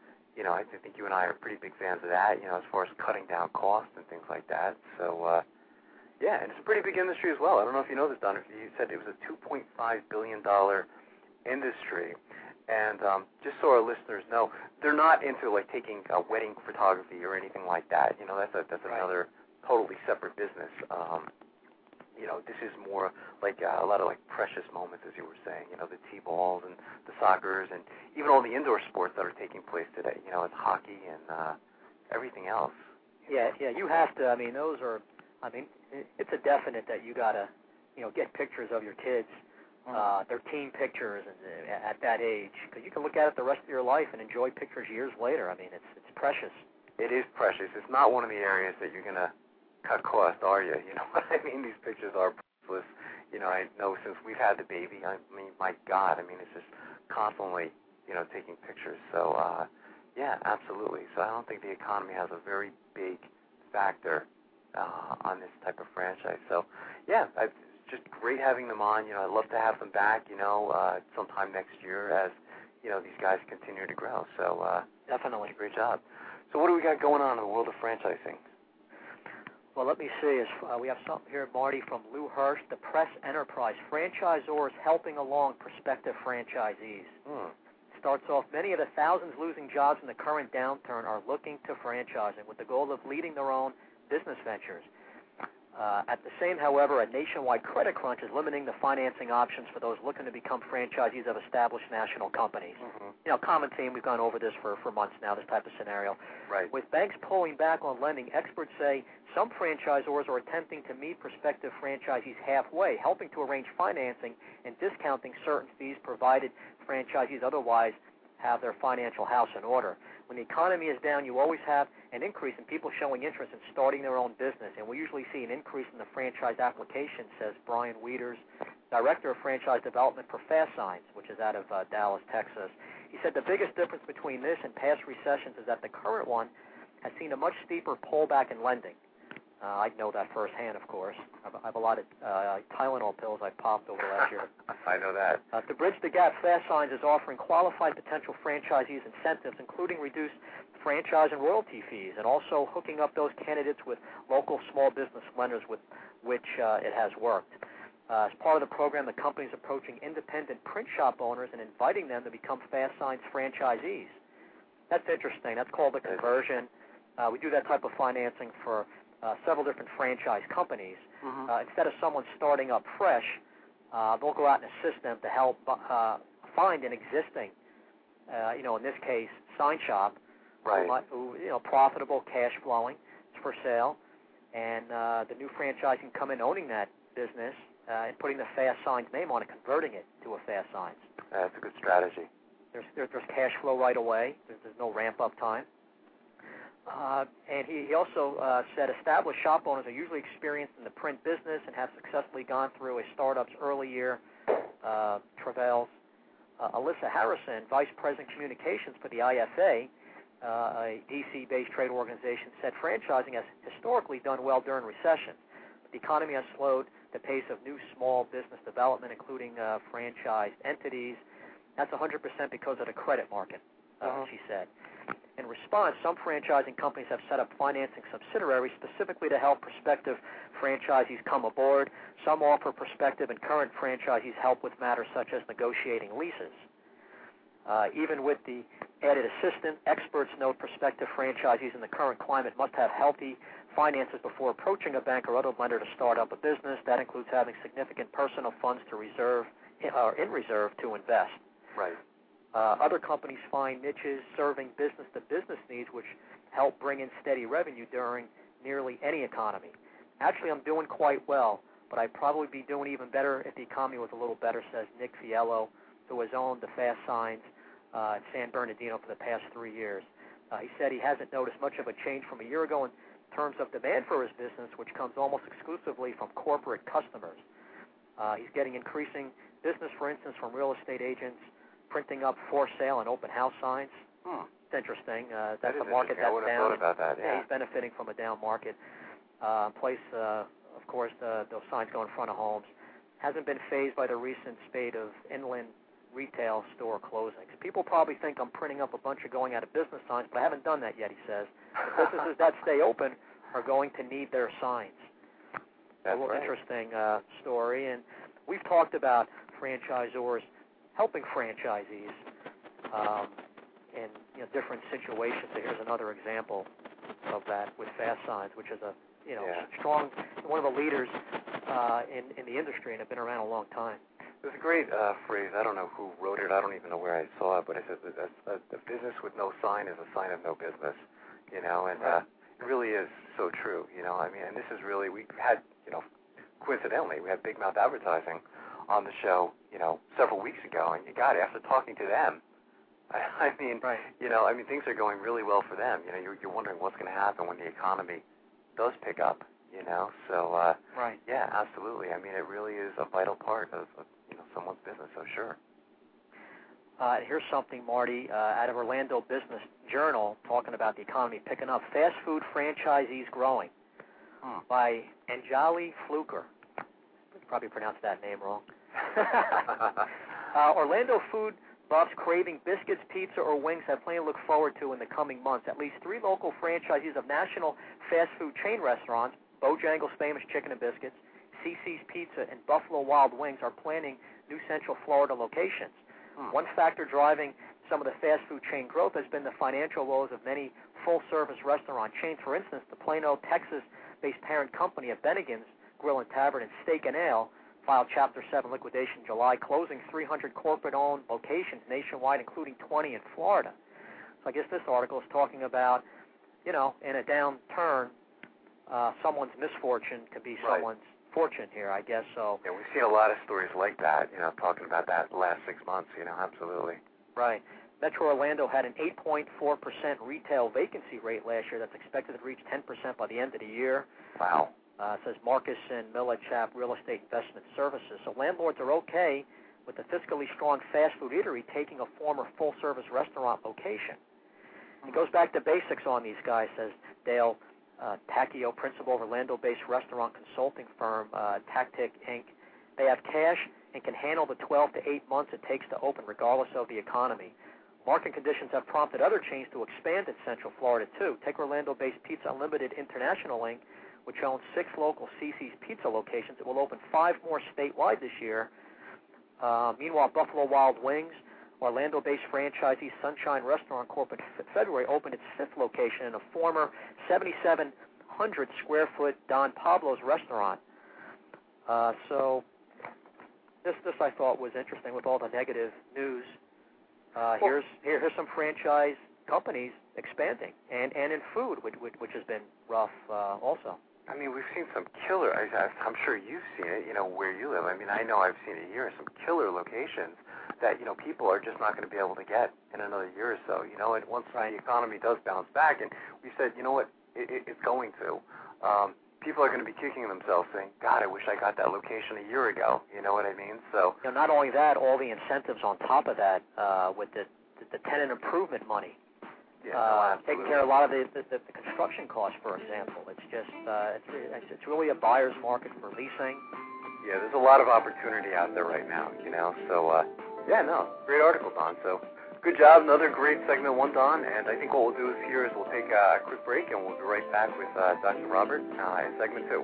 I think you and I are pretty big fans of that, as far as cutting down costs and things like that. So, yeah, and it's a pretty big industry as well. I don't know if you know this, Don. You said it was a $2.5 billion industry. And just so our listeners know, they're not into, taking wedding photography or anything like that. That's another totally separate business. This is more like a lot of, precious moments, as you were saying. The t-balls and the soccers and even all the indoor sports that are taking place today. It's hockey and everything else. Yeah, you have to. Those are... it's a definite that you got to, get pictures of your kids their team pictures at that age, because you can look at it the rest of your life and enjoy pictures years later. I mean, it's precious. It is precious. It's not one of the areas that you're going to cut cost, are you? You know what I mean? These pictures are priceless. You know, I know since we've had the baby, I mean, my God, I mean, it's just constantly, you know, taking pictures. So, yeah, absolutely. So I don't think the economy has a very big factor on this type of franchise. So, yeah, it's just great having them on. You know, I'd love to have them back, you know, sometime next year as, you know, these guys continue to grow. So, definitely. Great job. So what do we got going on in the world of franchising? Well, let me see. We have something here, Marty, from Lou Hirsch, the Press Enterprise. Franchisors helping along prospective franchisees. Starts off, many of the thousands losing jobs in the current downturn are looking to franchising with the goal of leading their own business ventures. At the same, however, a nationwide credit crunch is limiting the financing options for those looking to become franchisees of established national companies. You know, common theme, we've gone over this for months now, this type of scenario. Right. With banks pulling back on lending, experts say some franchisors are attempting to meet prospective franchisees halfway, helping to arrange financing and discounting certain fees provided franchisees otherwise have their financial house in order. When the economy is down, you always have an increase in people showing interest in starting their own business, and we usually see an increase in the franchise application, says Brian Wieters, Director of Franchise Development for Fast Signs, which is out of Dallas, Texas. He said the biggest difference between this and past recessions is that the current one has seen a much steeper pullback in lending. I know that firsthand, of course. I have a lot of Tylenol pills I popped over the last year. I know that. To bridge the gap, Fast Signs is offering qualified potential franchisees incentives, including reduced franchise and royalty fees, and also hooking up those candidates with local small business lenders with which it has worked. As part of the program, the company is approaching independent print shop owners and inviting them to become Fast Signs franchisees. That's interesting. That's called a conversion. We do that type of financing for several different franchise companies. Instead of someone starting up fresh, they'll go out and assist them to help find an existing, you know, in this case, sign shop, who, you know, profitable, cash flowing, it's for sale, and the new franchisee can come in owning that business and putting the Fast Signs name on it, converting it to a Fast Signs. That's a good strategy. There's cash flow right away. There's no ramp-up time. And he also said established shop owners are usually experienced in the print business and have successfully gone through a startup's early year travails. Alyssa Harrison, Vice President Communications for the IFA, a DC-based trade organization, said franchising has historically done well during recessions. But the economy has slowed the pace of new small business development, including franchise entities. That's 100% because of the credit market, she said. In response, some franchising companies have set up financing subsidiaries specifically to help prospective franchisees come aboard. Some offer prospective and current franchisees help with matters such as negotiating leases. Even with the added assistance, experts note prospective franchisees in the current climate must have healthy finances before approaching a bank or other lender to start up a business. That includes having significant personal funds to reserve or in reserve to invest. Right. Other companies find niches serving business-to-business needs, which help bring in steady revenue during nearly any economy. Actually, I'm doing quite well, but I'd probably be doing even better if the economy was a little better, says Nick Fiello, who has owned the Fast Signs at San Bernardino for the past 3 years. He said he hasn't noticed much of a change from a year ago in terms of demand for his business, which comes almost exclusively from corporate customers. He's getting increasing business, for instance, from real estate agents, printing up for sale and open house signs. It's interesting. That's a market that's down. I would have thought about that, yeah. He's benefiting from a down market. Of course, those signs go in front of homes. Hasn't been fazed by the recent spate of inland retail store closings. People probably think I'm printing up a bunch of going out of business signs, but I haven't done that yet, he says. The businesses that stay open are going to need their signs. That's a little right. interesting story. And we've talked about franchisors helping franchisees in different situations. So here's another example of that with Fast Signs, which is a strong, one of the leaders in the industry and have been around a long time. There's a great phrase. I don't know who wrote it. I don't even know where I saw it, but it says that a business with no sign is a sign of no business. And it really is so true. I mean, and this is really, we had, coincidentally, we had Big Mouth Advertising on the show several weeks ago, and God, after talking to them, I mean, right. Things are going really well for them. You're wondering what's going to happen when the economy does pick up. So right. Yeah, absolutely. I mean, it really is a vital part of someone's business. So sure. Here's something, Marty, out of Orlando Business Journal, talking about the economy picking up. Fast food franchisees growing by Anjali Fluker. Probably pronounced that name wrong. Orlando food buffs craving biscuits, pizza, or wings have plenty to look forward to in the coming months. At least 3 local franchisees of national fast food chain restaurants, Bojangles' famous chicken and biscuits, CiCi's Pizza, and Buffalo Wild Wings, are planning new Central Florida locations. One factor driving some of the fast food chain growth has been the financial woes of many full-service restaurant chains. For instance, the Plano, Texas-based parent company of Bennigan's Grill and Tavern and Steak and Ale filed Chapter 7 liquidation in July, closing 300 corporate-owned locations nationwide, including 20 in Florida. So I guess this article is talking about, in a downturn, someone's misfortune could be someone's fortune here, I guess. So yeah, we've seen a lot of stories like that, talking about that the last 6 months, absolutely. Right. Metro Orlando had an 8.4% retail vacancy rate last year that's expected to reach 10% by the end of the year. Wow. It says Marcus and Millichap Real Estate Investment Services. So landlords are okay with the fiscally strong fast food eatery taking a former full-service restaurant location. It goes back to basics on these guys, says Dale Tacchio, principal of Orlando-based restaurant consulting firm Tactic Inc. They have cash and can handle the 12 to 8 months it takes to open regardless of the economy. Market conditions have prompted other chains to expand in Central Florida, too. Take Orlando-based Pizza Unlimited International Inc., which owns 6 local CiCi's Pizza locations. It will open 5 more statewide this year. Meanwhile, Buffalo Wild Wings, Orlando-based franchisee Sunshine Restaurant Corp. in February opened its 5th location in a former 7,700-square-foot Don Pablo's restaurant. So this I thought was interesting with all the negative news. Here's some franchise companies expanding, and in food, which has been rough also. I mean, we've seen some killer, I'm sure you've seen it, where you live. I mean, I know I've seen it here, some killer locations that, people are just not going to be able to get in another year or so, and once the economy does bounce back, and we said, you know what, it's going to. People are going to be kicking themselves saying, God, I wish I got that location a year ago, you know what I mean? So not only that, all the incentives on top of that with the tenant improvement money. Taking care of a lot of the construction costs, for example. It's just it's really a buyer's market for leasing. Yeah, there's a lot of opportunity out there right now, So great article, Don. So good job, another great segment one, Don. And I think what we'll do is we'll take a quick break and we'll be right back with Dr. Robert in segment 2.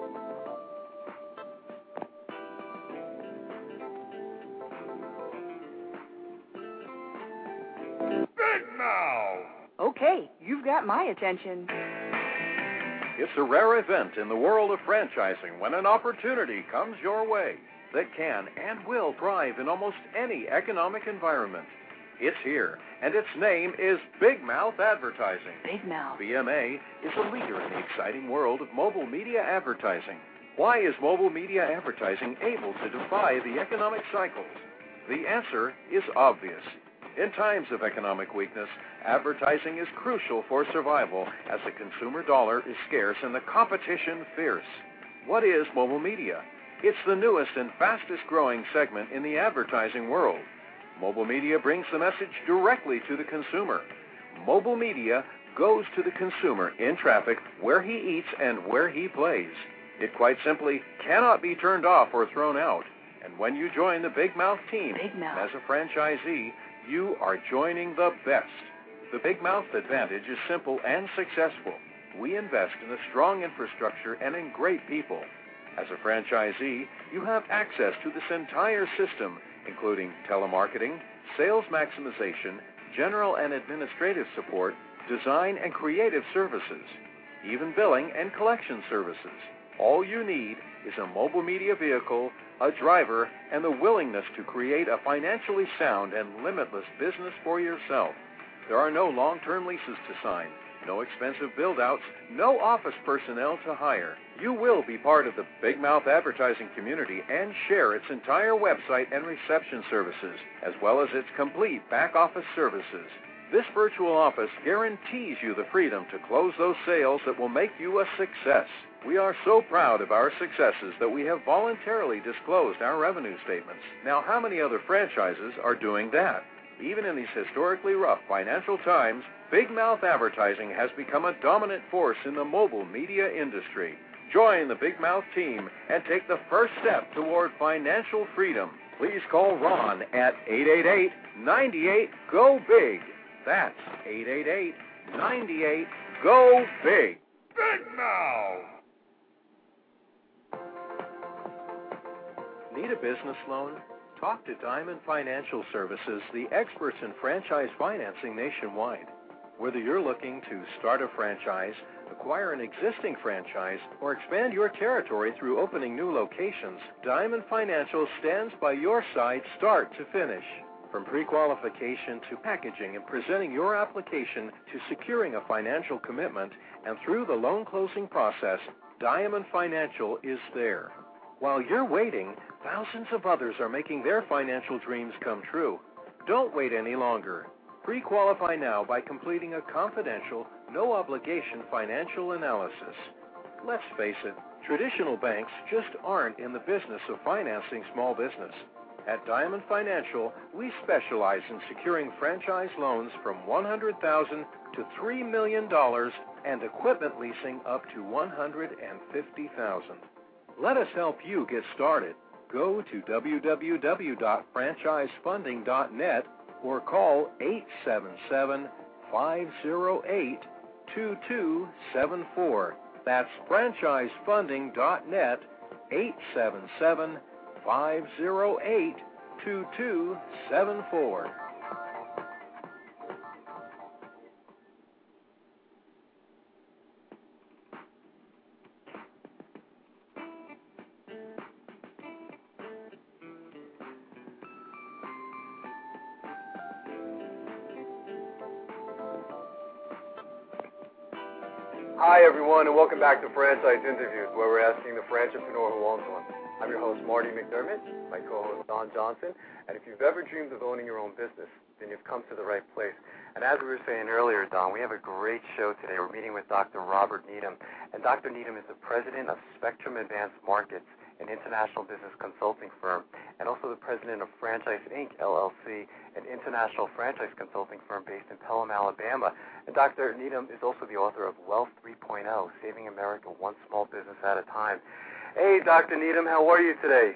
Okay, you've got my attention. It's a rare event in the world of franchising when an opportunity comes your way that can and will thrive in almost any economic environment. It's here, and its name is Big Mouth Advertising. Big Mouth. BMA is a leader in the exciting world of mobile media advertising. Why is mobile media advertising able to defy the economic cycles? The answer is obvious. In times of economic weakness, advertising is crucial for survival as the consumer dollar is scarce and the competition fierce. What is mobile media? It's the newest and fastest growing segment in the advertising world. Mobile media brings the message directly to the consumer. Mobile media goes to the consumer in traffic where he eats and where he plays. It quite simply cannot be turned off or thrown out. And when you join the Big Mouth team as a franchisee, you are joining the best. The Big Mouth advantage is simple and successful. We invest in a strong infrastructure and in great people. As a franchisee, you have access to this entire system, including telemarketing, sales maximization, general and administrative support, design and creative services, even billing and collection services. All you need is a mobile media vehicle, a driver, and the willingness to create a financially sound and limitless business for yourself. There are no long-term leases to sign. no expensive build-outs, no office personnel to hire. You will be part of the Big Mouth advertising community and share its entire website and reception services, as well as its complete back-office services. This virtual office guarantees you the freedom to close those sales that will make you a success. We are so proud of our successes that we have voluntarily disclosed our revenue statements. Now, how many other franchises are doing that? Even in these historically rough financial times, Big Mouth Advertising has become a dominant force in the mobile media industry. Join the Big Mouth team and take the first step toward financial freedom. Please call Ron at 888-98-GO-BIG. That's 888-98-GO-BIG. Big Mouth! Need a business loan? Talk to Diamond Financial Services, the experts in franchise financing nationwide. Whether you're looking to start a franchise, acquire an existing franchise, or expand your territory through opening new locations, Diamond Financial stands by your side start to finish. From pre-qualification to packaging and presenting your application to securing a financial commitment, and through the loan closing process, Diamond Financial is there. While you're waiting, thousands of others are making their financial dreams come true. Don't wait any longer. Pre-qualify now by completing a confidential, no-obligation financial analysis. Let's face it, traditional banks just aren't in the business of financing small business. At Diamond Financial, we specialize in securing franchise loans from $100,000 to $3 million and equipment leasing up to $150,000. Let us help you get started. Go to www.franchisefunding.net or call 877-508-2274. That's franchisefunding.net, 877-508-2274. Hi, everyone, and welcome back to Franchise Interviews, where we're asking the franchipreneur who owns one. I'm your host, Marty McDermott, my co-host, Don Johnson, and if you've ever dreamed of owning your own business, then you've come to the right place. And as we were saying earlier, Don, we have a great show today. We're meeting with Dr. Robert Needham, and Dr. Needham is the president of Spectrum Advanced Markets, an international business consulting firm, and also the president of Franchise Inc., LLC, an international franchise consulting firm based in Pelham, Alabama. And Dr. Needham is also the author of Wealth 3.0, Saving America One Small Business at a Time. Hey, Dr. Needham, how are you today?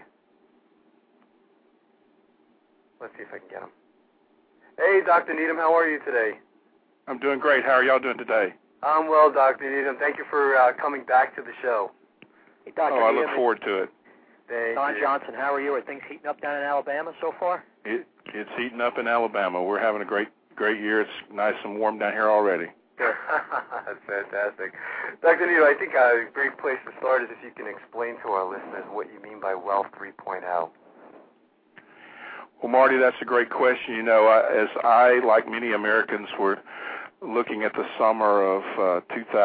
Let's see if I can get him. Hey, Dr. Needham, how are you today? I'm doing great. How are y'all doing today? I'm well, Dr. Needham. Thank you for coming back to the show. Hey, Dr. I Needham, look forward to it. Thank Don you. Johnson, how are you? Are things heating up down in Alabama so far? It's heating up in Alabama. We're having a great year. It's nice and warm down here already. That's fantastic. Dr. Needham, I think a great place to start is if you can explain to our listeners what you mean by Wealth 3.0. Well, Marty, that's a great question. You know, as I, like many Americans, were looking at the summer of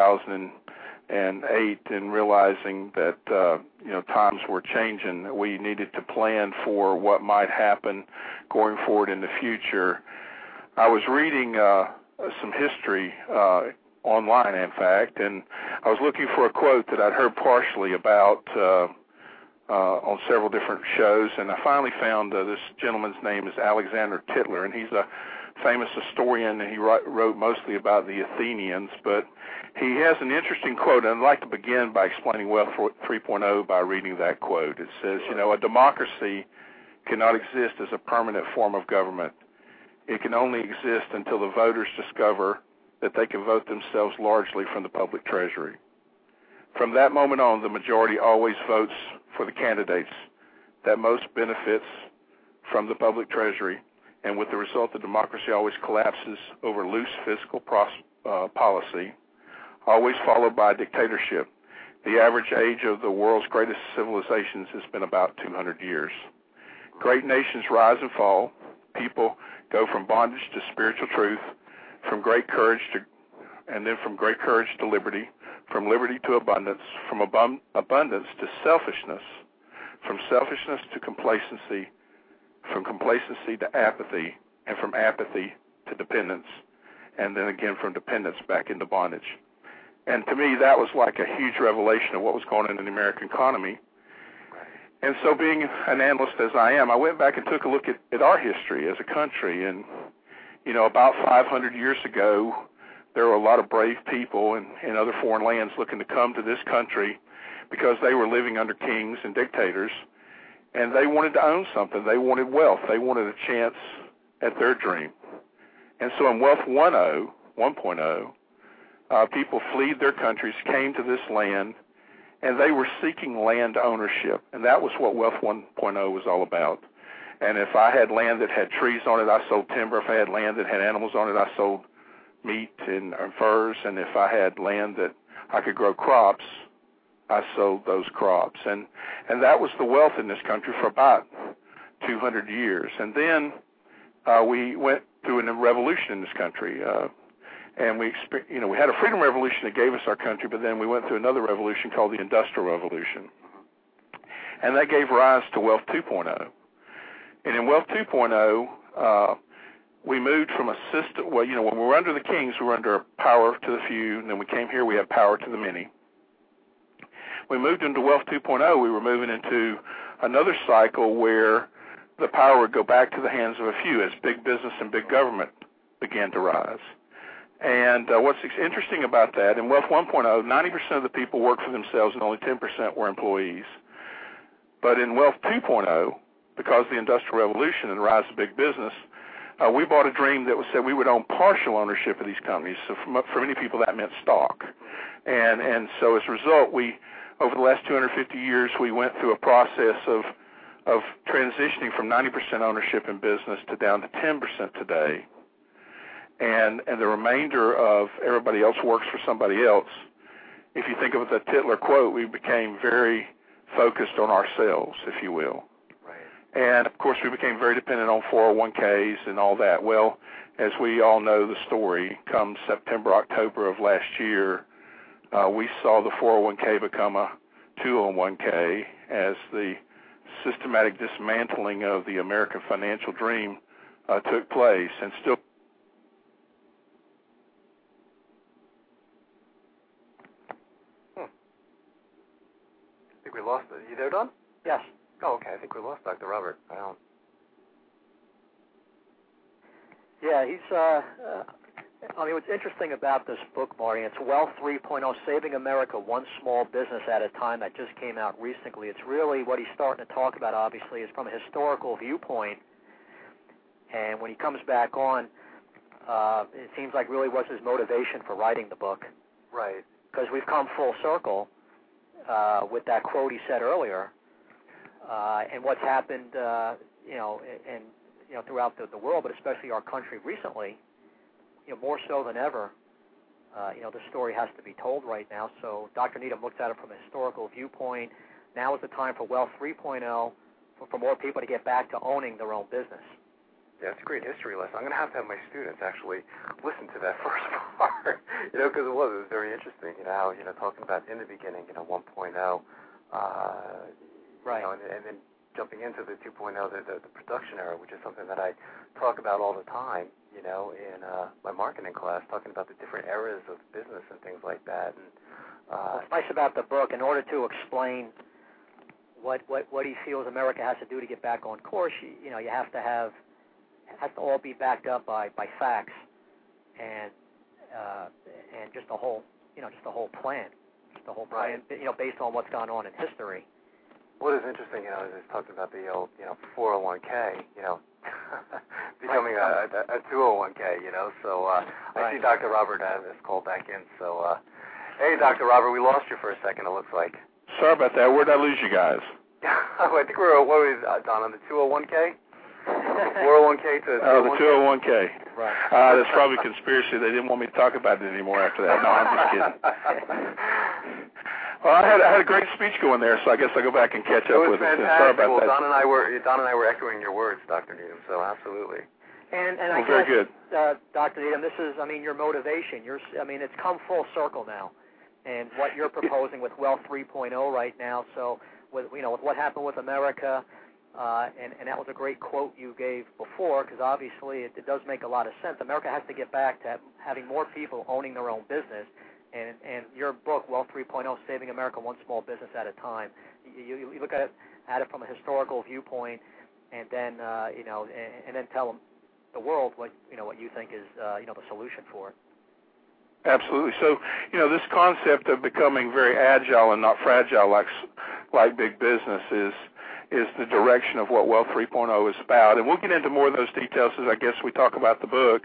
2008 and realizing that, times were changing, we needed to plan for what might happen going forward in the future. I was reading some history online, in fact, and I was looking for a quote that I'd heard partially about on several different shows, and I finally found this gentleman's name is Alexander Tytler, and he's a famous historian, and he wrote mostly about the Athenians, but he has an interesting quote, and I'd like to begin by explaining Wealth 3.0 by reading that quote. It says, a democracy cannot exist as a permanent form of government. It can only exist until the voters discover that they can vote themselves largely from the public treasury. From that moment on, the majority always votes for the candidates that most benefits from the public treasury, and with the result, the democracy always collapses over loose fiscal policy, always followed by dictatorship. The average age of the world's greatest civilizations has been about 200 years. Great nations rise and fall. People go from bondage to spiritual truth, from great courage and then from great courage to liberty, from liberty to abundance, from abundance to selfishness, from selfishness to complacency, from complacency to apathy, and from apathy to dependence, and then again from dependence back into bondage. And to me, that was like a huge revelation of what was going on in the American economy. And so being an analyst as I am, I went back and took a look at our history as a country. And, you know, about 500 years ago, there were a lot of brave people in other foreign lands looking to come to this country because they were living under kings and dictators, and they wanted to own something. They wanted wealth. They wanted a chance at their dream. And so in Wealth 1.0, people fled their countries, came to this land, and they were seeking land ownership. And that was what Wealth 1.0 was all about. And if I had land that had trees on it, I sold timber. If I had land that had animals on it, I sold meat and furs. And if I had land that I could grow crops, I sold those crops. And that was the wealth in this country for about 200 years. And then we went through a revolution in this country. And we had a freedom revolution that gave us our country, but then we went through another revolution called the Industrial Revolution. And that gave rise to Wealth 2.0. And in Wealth 2.0, we moved from a system, well, you know, when we were under the kings, we were under power to the few, and then we came here, we had power to the many. We moved into Wealth 2.0, we were moving into another cycle where the power would go back to the hands of a few as big business and big government began to rise. And what's interesting about that, in Wealth 1.0, 90% of the people worked for themselves and only 10% were employees. But in Wealth 2.0, because of the Industrial Revolution and the rise of big business, we bought a dream that said we would own partial ownership of these companies. So for many people, that meant stock. And so as a result, over the last 250 years, we went through a process of transitioning from 90% ownership in business to down to 10% today. And the remainder of everybody else works for somebody else. If you think of the Tytler quote, we became very focused on ourselves, if you will. Right. And, of course, we became very dependent on 401ks and all that. Well, as we all know the story, come September, October of last year, we saw the 401k become a 201k as the systematic dismantling of the American financial dream took place, and still. I think we lost it. You there, Don? Yes. Oh, okay. I think we lost Dr. Robert. Yeah, he's. I mean, what's interesting about this book, Marty, it's Wealth 3.0, Saving America One Small Business at a Time, that just came out recently. It's really what he's starting to talk about, obviously, is from a historical viewpoint. And when he comes back on, it seems like really was his motivation for writing the book. Right. Because we've come full circle with that quote he said earlier, and what's happened, throughout the world, but especially our country recently. More so than ever, the story has to be told right now. So Dr. Needham looked at it from a historical viewpoint. Now is the time for Wealth 3.0 for more people to get back to owning their own business. Yeah, it's a great history lesson. I'm going to have my students actually listen to that first part, because it was very interesting, how, talking about in the beginning, 1.0, right. And then jumping into the 2.0, the production era, which is something that I talk about all the time, in my marketing class, talking about the different eras of business and things like that. And what's nice about the book, in order to explain what he feels America has to do to get back on course, you have to have, it has to all be backed up by facts and just the whole plan, right. Based on what's gone on in history. What is interesting, is talking about the old, 401k, becoming a 201k, so I see Dr. Robert has called back in. So, hey, Dr. Robert, we lost you for a second, it looks like. Sorry about that. Where did I lose you guys? I think we were, what was Don, on the 201k? 401k to 201k? Oh, the 201k. Right. That's probably conspiracy. They didn't want me to talk about it anymore after that. No, I'm just kidding. Well, I had a great speech going there, so I guess I'll go back and catch up with it. It was fantastic. Sorry about that. Don and I were echoing your words, Dr. Needham, so absolutely. And well, I very guess, good. Dr. Needham, this is, your motivation. It's come full circle now, and what you're proposing with Wealth 3.0 right now. So, with what happened with America, and that was a great quote you gave before, because obviously it does make a lot of sense. America has to get back to having more people owning their own business, and your book, Wealth 3.0, Saving America One Small Business at a Time. You look at it from a historical viewpoint, and then and then tell them, the world what you think is the solution for it. Absolutely. So this concept of becoming very agile and not fragile like big business is the direction of what Wealth 3.0 is about, and we'll get into more of those details as I guess we talk about the book.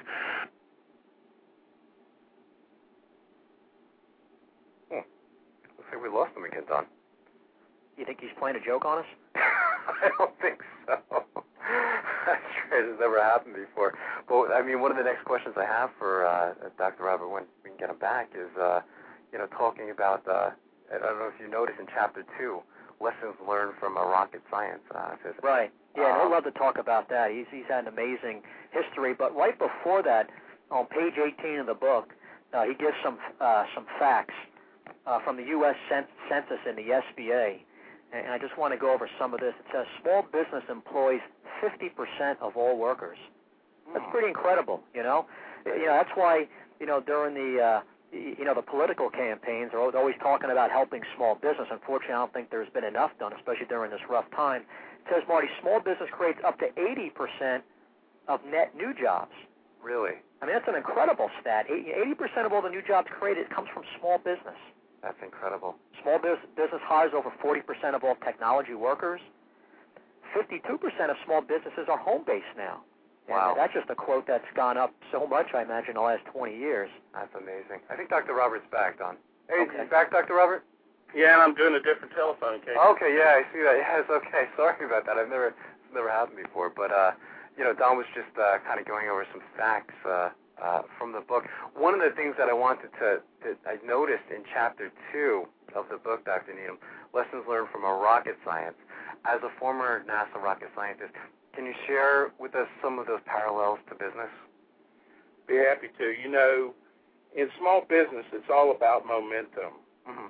Looks like we lost him again, Don. You think he's playing a joke on us? I don't think so. That's great. It's never happened before. But one of the next questions I have for Dr. Robert, when we can get him back, is talking about I don't know if you noticed in Chapter 2, lessons learned from a rocket science. Right. Yeah, I'd love to talk about that. He's had an amazing history. But right before that, on page 18 of the book, he gives some facts from the U.S. Census and the SBA. And I just want to go over some of this. It says small business employs 50% of all workers. That's pretty incredible, That's why, during the political campaigns, they're always talking about helping small business. Unfortunately, I don't think there's been enough done, especially during this rough time. It says, Marty, small business creates up to 80% of net new jobs. Really? That's an incredible stat. 80% of all the new jobs created comes from small business. That's incredible. Small business hires over 40% of all technology workers. 52% of small businesses are home-based now. Wow. And that's just a quote that's gone up so much, I imagine, in the last 20 years. That's amazing. I think Dr. Robert's back, Don. Hey, okay. You back, Dr. Robert? Yeah, and I'm doing a different telephone case. Okay, yeah, I see that. Yes, okay. Sorry about that. It's never happened before. But, Don was just kind of going over some facts from the book. One of the things that I noticed in Chapter 2 of the book, Dr. Needham, Lessons Learned from a Rocket Science. As a former NASA rocket scientist, can you share with us some of those parallels to business? Be happy to. In small business, it's all about momentum. Mm-hmm.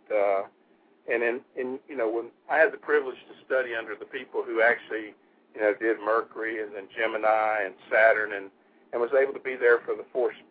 And when I had the privilege to study under the people who actually, did Mercury and then Gemini and Saturn and was able to be there for the first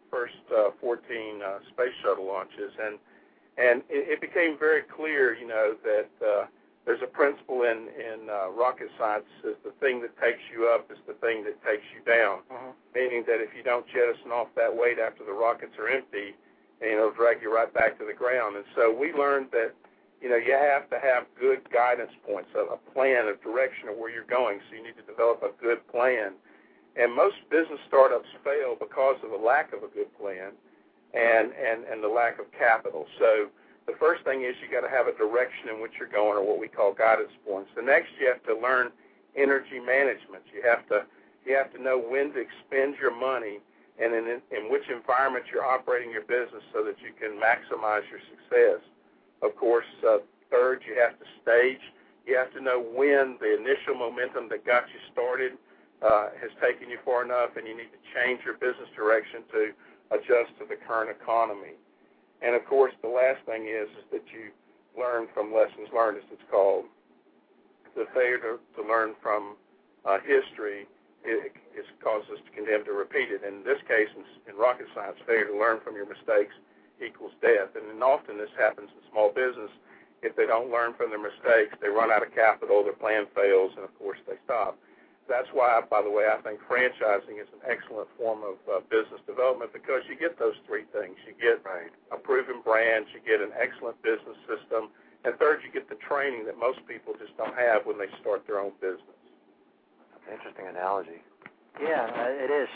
14 space shuttle launches. And it became very clear, that there's a principle in rocket science is the thing that takes you up is the thing that takes you down, meaning that if you don't jettison off that weight after the rockets are empty, it'll drag you right back to the ground. And so we learned that, you have to have good guidance points, a plan, a direction of where you're going, so you need to develop a good plan. And most business startups fail because of a lack of a good plan and the lack of capital. So the first thing is you got to have a direction in which you're going, or what we call guidance points. The next, you have to learn energy management. You have to know when to expend your money and in which environment you're operating your business so that you can maximize your success. Of course, third, you have to stage. You have to know when the initial momentum that got you started has taken you far enough, and you need to change your business direction to adjust to the current economy. And, of course, the last thing is that you learn from lessons learned, as it's called. The failure to learn from history it causes us to condemn to repeat it. And in this case, in rocket science, failure to learn from your mistakes equals death. And often this happens in small business. If they don't learn from their mistakes, they run out of capital, their plan fails, and, of course, they stop. That's why, by the way, I think franchising is an excellent form of business development, because you get those three things. You get a proven brand, you get an excellent business system, and third, you get the training that most people just don't have when they start their own business. That's an interesting analogy. Yeah, it is.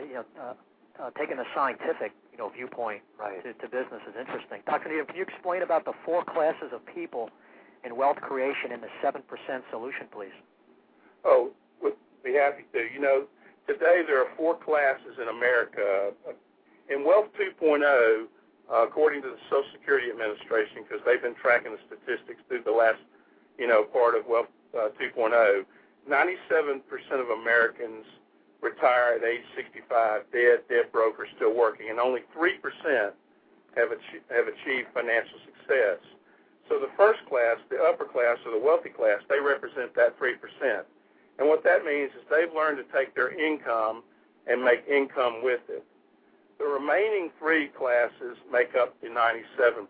Taking a scientific viewpoint to business is interesting. Dr. Needham, can you explain about the 4 classes of people in wealth creation in the 7% solution, please? Oh, would be happy to. Today there are 4 classes in America. In Wealth 2.0, according to the Social Security Administration, because they've been tracking the statistics through the last, part of Wealth 2.0, 97% of Americans retire at age 65, dead broke, or still working, and only 3% have achieved financial success. So the first class, the upper class or the wealthy class, they represent that 3%. And what that means is they've learned to take their income and make income with it. The remaining three classes make up the 97%.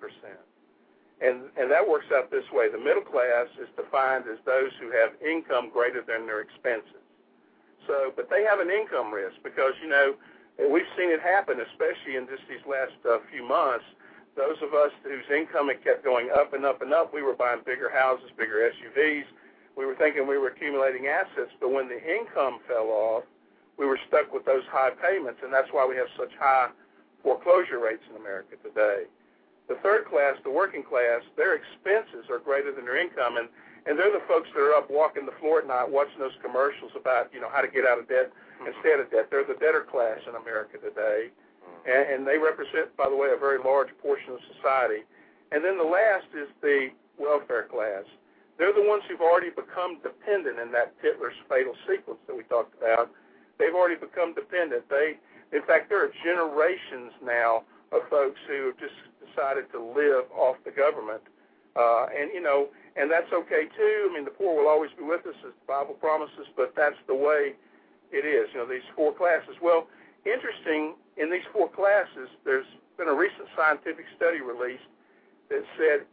And that works out this way. The middle class is defined as those who have income greater than their expenses. So, but they have an income risk because, you know, we've seen it happen, especially in just these last few months. Those of us whose income had kept going up and up and up, we were buying bigger houses, bigger SUVs. We were thinking we were accumulating assets, but when the income fell off, we were stuck with those high payments, and that's why we have such high foreclosure rates in America today. The third class, the working class, their expenses are greater than their income, and they're the folks that are up walking the floor at night watching those commercials about, you know, how to get out of debt and stay out of debt. They're the debtor class in America today, and they represent, by the way, a very large portion of society. And then the last is the welfare class. They're the ones who've already become dependent in that Hitler's fatal sequence that we talked about. They've already become dependent. In fact, there are generations now of folks who have just decided to live off the government. And, you know, and that's okay, too. I mean, the poor will always be with us, as the Bible promises, but that's the way it is, you know, these four classes. Well, interesting, in these four classes, there's been a recent scientific study released that said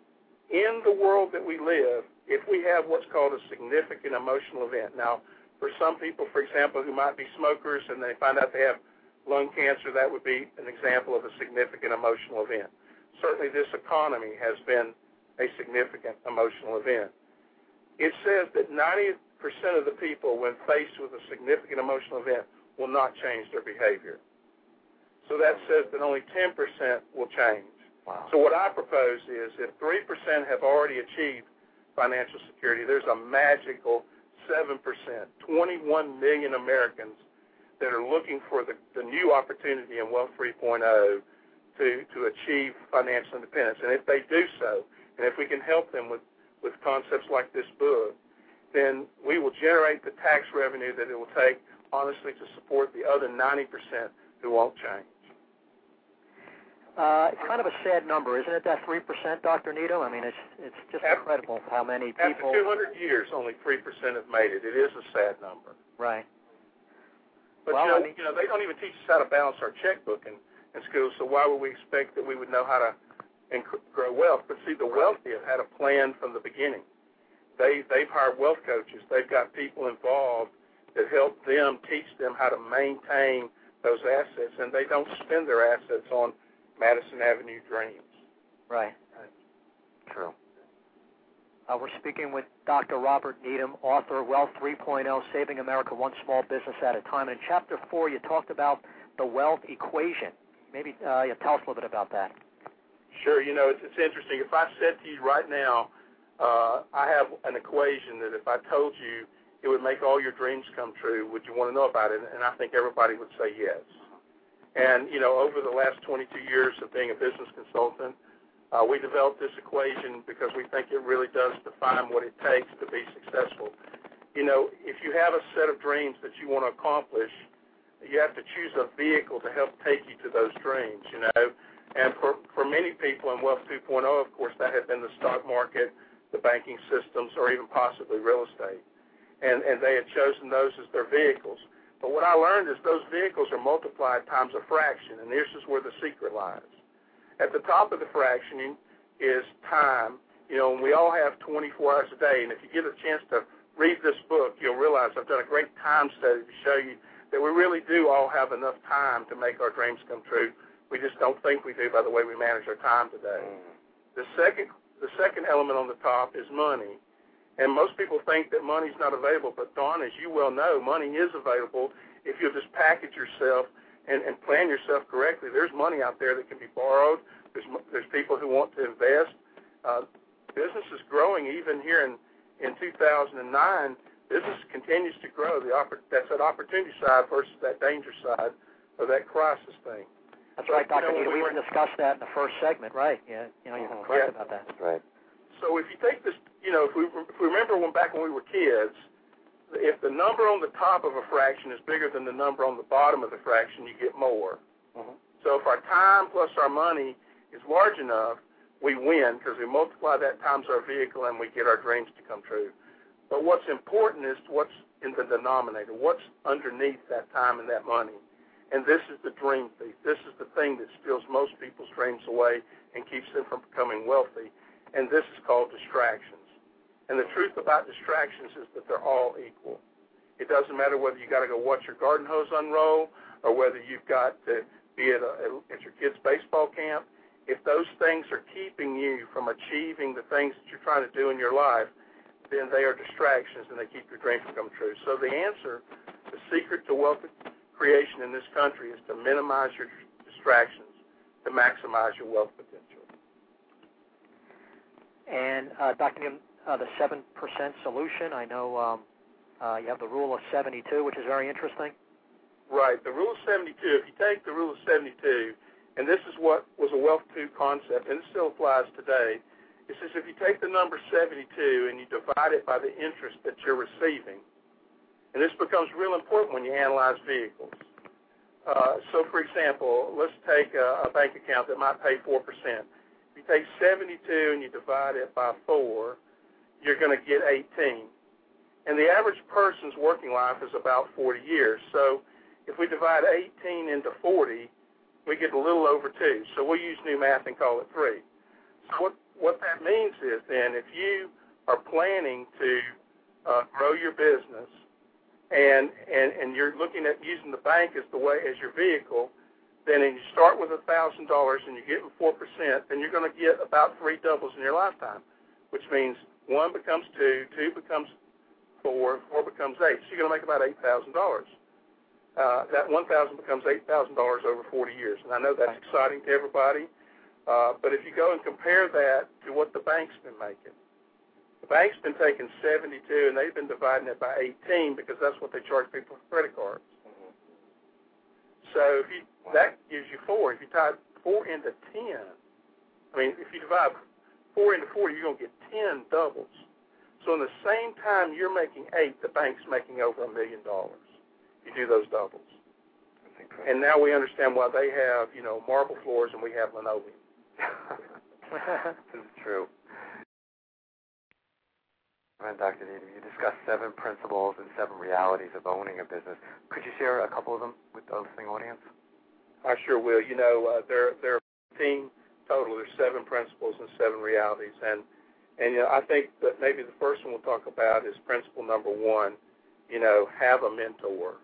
in the world that we live, if we have what's called a significant emotional event. Now, for some people, for example, who might be smokers and they find out they have lung cancer, that would be an example of a significant emotional event. Certainly this economy has been a significant emotional event. It says that 90% of the people, when faced with a significant emotional event, will not change their behavior. So that says that only 10% will change. Wow. So what I propose is if 3% have already achieved financial security, there's a magical 7%, 21 million Americans that are looking for the new opportunity in Wealth 3.0 to achieve financial independence. And if they do so, and if we can help them with concepts like this book, then we will generate the tax revenue that it will take, honestly, to support the other 90% who won't change. It's kind of a sad number, isn't it, that 3%, Dr. Needham? I mean, it's just incredible how many people... After 200 years, only 3% have made it. It is a sad number. Right. But, well, you know, they don't even teach us how to balance our checkbook in school, so why would we expect that we would know how to grow wealth? But, see, the wealthy have had a plan from the beginning. They've hired wealth coaches. They've got people involved that help them, teach them how to maintain those assets, and they don't spend their assets on Madison Avenue dreams. Right. True. We're speaking with Dr. Robert Needham, author of Wealth 3.0, Saving America One Small Business at a Time. And in Chapter 4, you talked about the wealth equation. Maybe you tell us a little bit about that. Sure. You know, it's interesting. If I said to you right now, I have an equation that if I told you it would make all your dreams come true, would you want to know about it? And I think everybody would say yes. And, you know, over the last 22 years of being a business consultant, we developed this equation because we think it really does define what it takes to be successful. You know, if you have a set of dreams that you want to accomplish, you have to choose a vehicle to help take you to those dreams, you know. And for many people in Wealth 2.0, of course, that had been the stock market, the banking systems, or even possibly real estate. And they had chosen those as their vehicles. But what I learned is those vehicles are multiplied times a fraction, and this is where the secret lies. At the top of the fractioning is time. You know, and we all have 24 hours a day, and if you get a chance to read this book, you'll realize I've done a great time study to show you that we really do all have enough time to make our dreams come true. We just don't think we do by the way we manage our time today. The second element on the top is money. And most people think that money's not available, but Dawn, as you well know, money is available if you'll just package yourself and plan yourself correctly. There's money out there that can be borrowed. There's people who want to invest. Business is growing even here in 2009. Business continues to grow. That's that opportunity side versus that danger side of that crisis thing. That's right, Dr. Needham. We discussed that in the first segment, right? Yeah, you know, you're correct about that. That's right. So if you take this, you know, if we remember back when we were kids, if the number on the top of a fraction is bigger than the number on the bottom of the fraction, you get more. Mm-hmm. So if our time plus our money is large enough, we win because we multiply that times our vehicle and we get our dreams to come true. But what's important is what's in the denominator, what's underneath that time and that money. And this is the dream thief. This is the thing that steals most people's dreams away and keeps them from becoming wealthy. And this is called distractions. And the truth about distractions is that they're all equal. It doesn't matter whether you got to go watch your garden hose unroll or whether you've got to be at your kid's baseball camp. If those things are keeping you from achieving the things that you're trying to do in your life, then they are distractions and they keep your dreams from coming true. So the answer, the secret to wealth creation in this country is to minimize your distractions to maximize your wealth potential. And Dr. Needham, the 7% solution, I know you have the rule of 72, which is very interesting. Right. The rule of 72, if you take the rule of 72, and this is what was a Wealth 2 concept, and it still applies today, it says if you take the number 72 and you divide it by the interest that you're receiving, and this becomes real important when you analyze vehicles. So, for example, let's take a bank account that might pay 4%. If you take 72 and you divide it by 4, you're going to get 18. And the average person's working life is about 40 years. So if we divide 18 into 40, we get a little over 2. So we'll use new math and call it 3. So what that means is then if you are planning to grow your business and you're looking at using the bank as the way as your vehicle, then you start with $1,000 and you get 4%, then you're going to get about 3 doubles in your lifetime, which means 1 becomes 2, 2 becomes 4, 4 becomes 8. So you're going to make about $8,000. That $1,000 becomes $8,000 over 40 years. And I know that's exciting to everybody, but if you go and compare that to what the bank's been making, the bank's been taking 72 and they've been dividing it by 18 because that's what they charge people for credit cards. Mm-hmm. So that gives you 4. If you tie 4 into 10, if you divide 4 into 40, you're going to get 10 doubles. So in the same time you're making 8, the bank's making over $1 million. You do those doubles. And now we understand why they have, marble floors and we have linoleum. This is true. And Dr. Needham, you discussed 7 principles and 7 realities of owning a business. Could you share a couple of them with the listening audience? I sure will. There are 15 total. There's 7 principles and 7 realities. And I think that maybe the first one we'll talk about is principle number 1, have a mentor.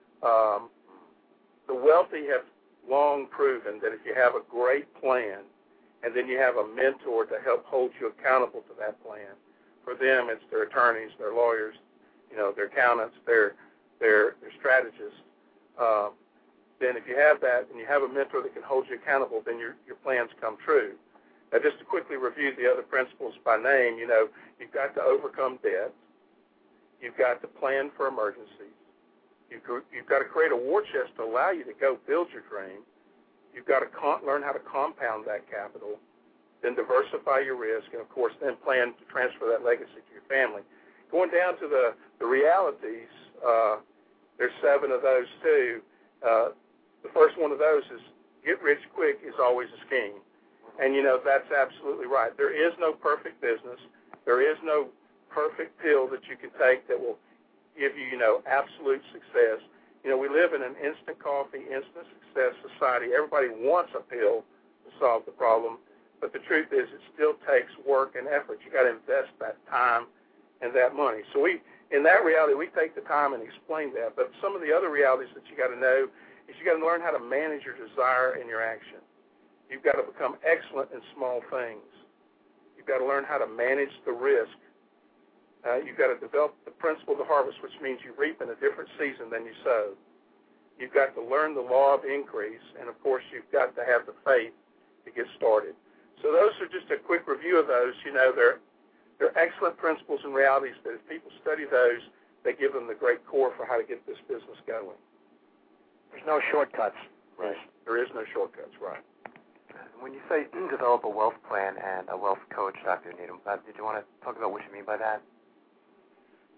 The wealthy have long proven that if you have a great plan and then you have a mentor to help hold you accountable to that plan, for them it's their attorneys, their lawyers, their accountants, their strategists. Then if you have that and you have a mentor that can hold you accountable, then your plans come true. Now, just to quickly review the other principles by name, you've got to overcome debt. You've got to plan for emergencies. You've got to create a war chest to allow you to go build your dream. You've got to learn how to compound that capital, then diversify your risk, and, of course, then plan to transfer that legacy to your family. Going down to the realities, there's 7 of those, too. The first one of those is get rich quick is always a scheme. And, that's absolutely right. There is no perfect business. There is no perfect pill that you can take that will give you, absolute success. We live in an instant coffee, instant success society. Everybody wants a pill to solve the problem, but the truth is it still takes work and effort. You got to invest that time and that money. So in that reality, we take the time and explain that. But some of the other realities that you got to know is you got to learn how to manage your desire and your action. You've got to become excellent in small things. You've got to learn how to manage the risk. You've got to develop the principle of the harvest, which means you reap in a different season than you sow. You've got to learn the law of increase, and, of course, you've got to have the faith to get started. So those are just a quick review of those. They're excellent principles and realities that if people study those, they give them the great core for how to get this business going. There's no shortcuts. Right. There is no shortcuts, right. When you say develop a wealth plan and a wealth coach, Dr. Needham, did you want to talk about what you mean by that?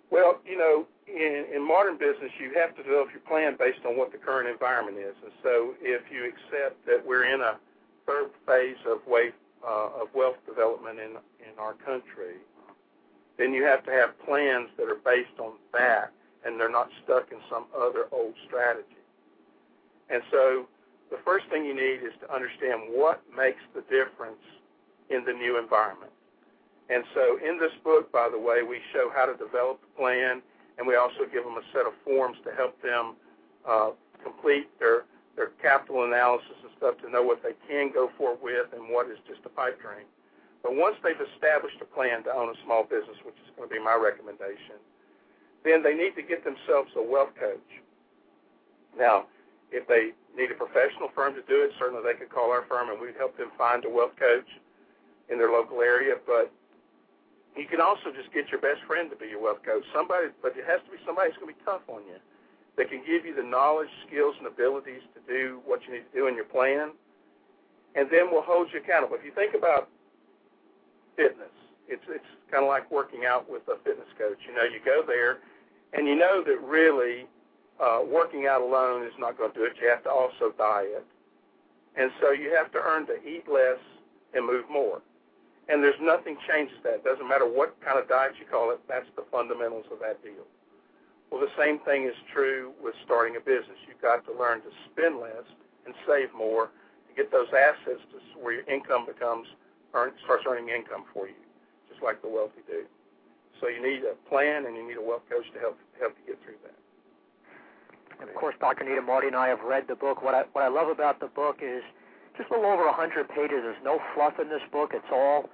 Well, in modern business, you have to develop your plan based on what the current environment is. And so if you accept that we're in a third phase of wealth development in our country, then you have to have plans that are based on that, and they're not stuck in some other old strategy. And so the first thing you need is to understand what makes the difference in the new environment. And so in this book, by the way, we show how to develop the plan, and we also give them a set of forms to help them complete their capital analysis and stuff to know what they can go forward with and what is just a pipe dream. But once they've established a plan to own a small business, which is going to be my recommendation, then they need to get themselves a wealth coach. Now, if they need a professional firm to do it, certainly they could call our firm and we'd help them find a wealth coach in their local area. But you can also just get your best friend to be your wealth coach. But it has to be somebody who's going to be tough on you, that can give you the knowledge, skills, and abilities to do what you need to do in your plan, and then we'll hold you accountable. If you think about fitness, it's kind of like working out with a fitness coach. You go there, and you know that really working out alone is not going to do it. You have to also diet. And so you have to earn to eat less and move more. And there's nothing changes that. It doesn't matter what kind of diet you call it. That's the fundamentals of that deal. Well, the same thing is true with starting a business. You've got to learn to spend less and save more to get those assets to where your income starts earning income for you, just like the wealthy do. So you need a plan and you need a wealth coach to help you get through that. And of course, Dr. Needham, Marty and I have read the book. What I love about the book is just a little over 100 pages. There's no fluff in this book. It's all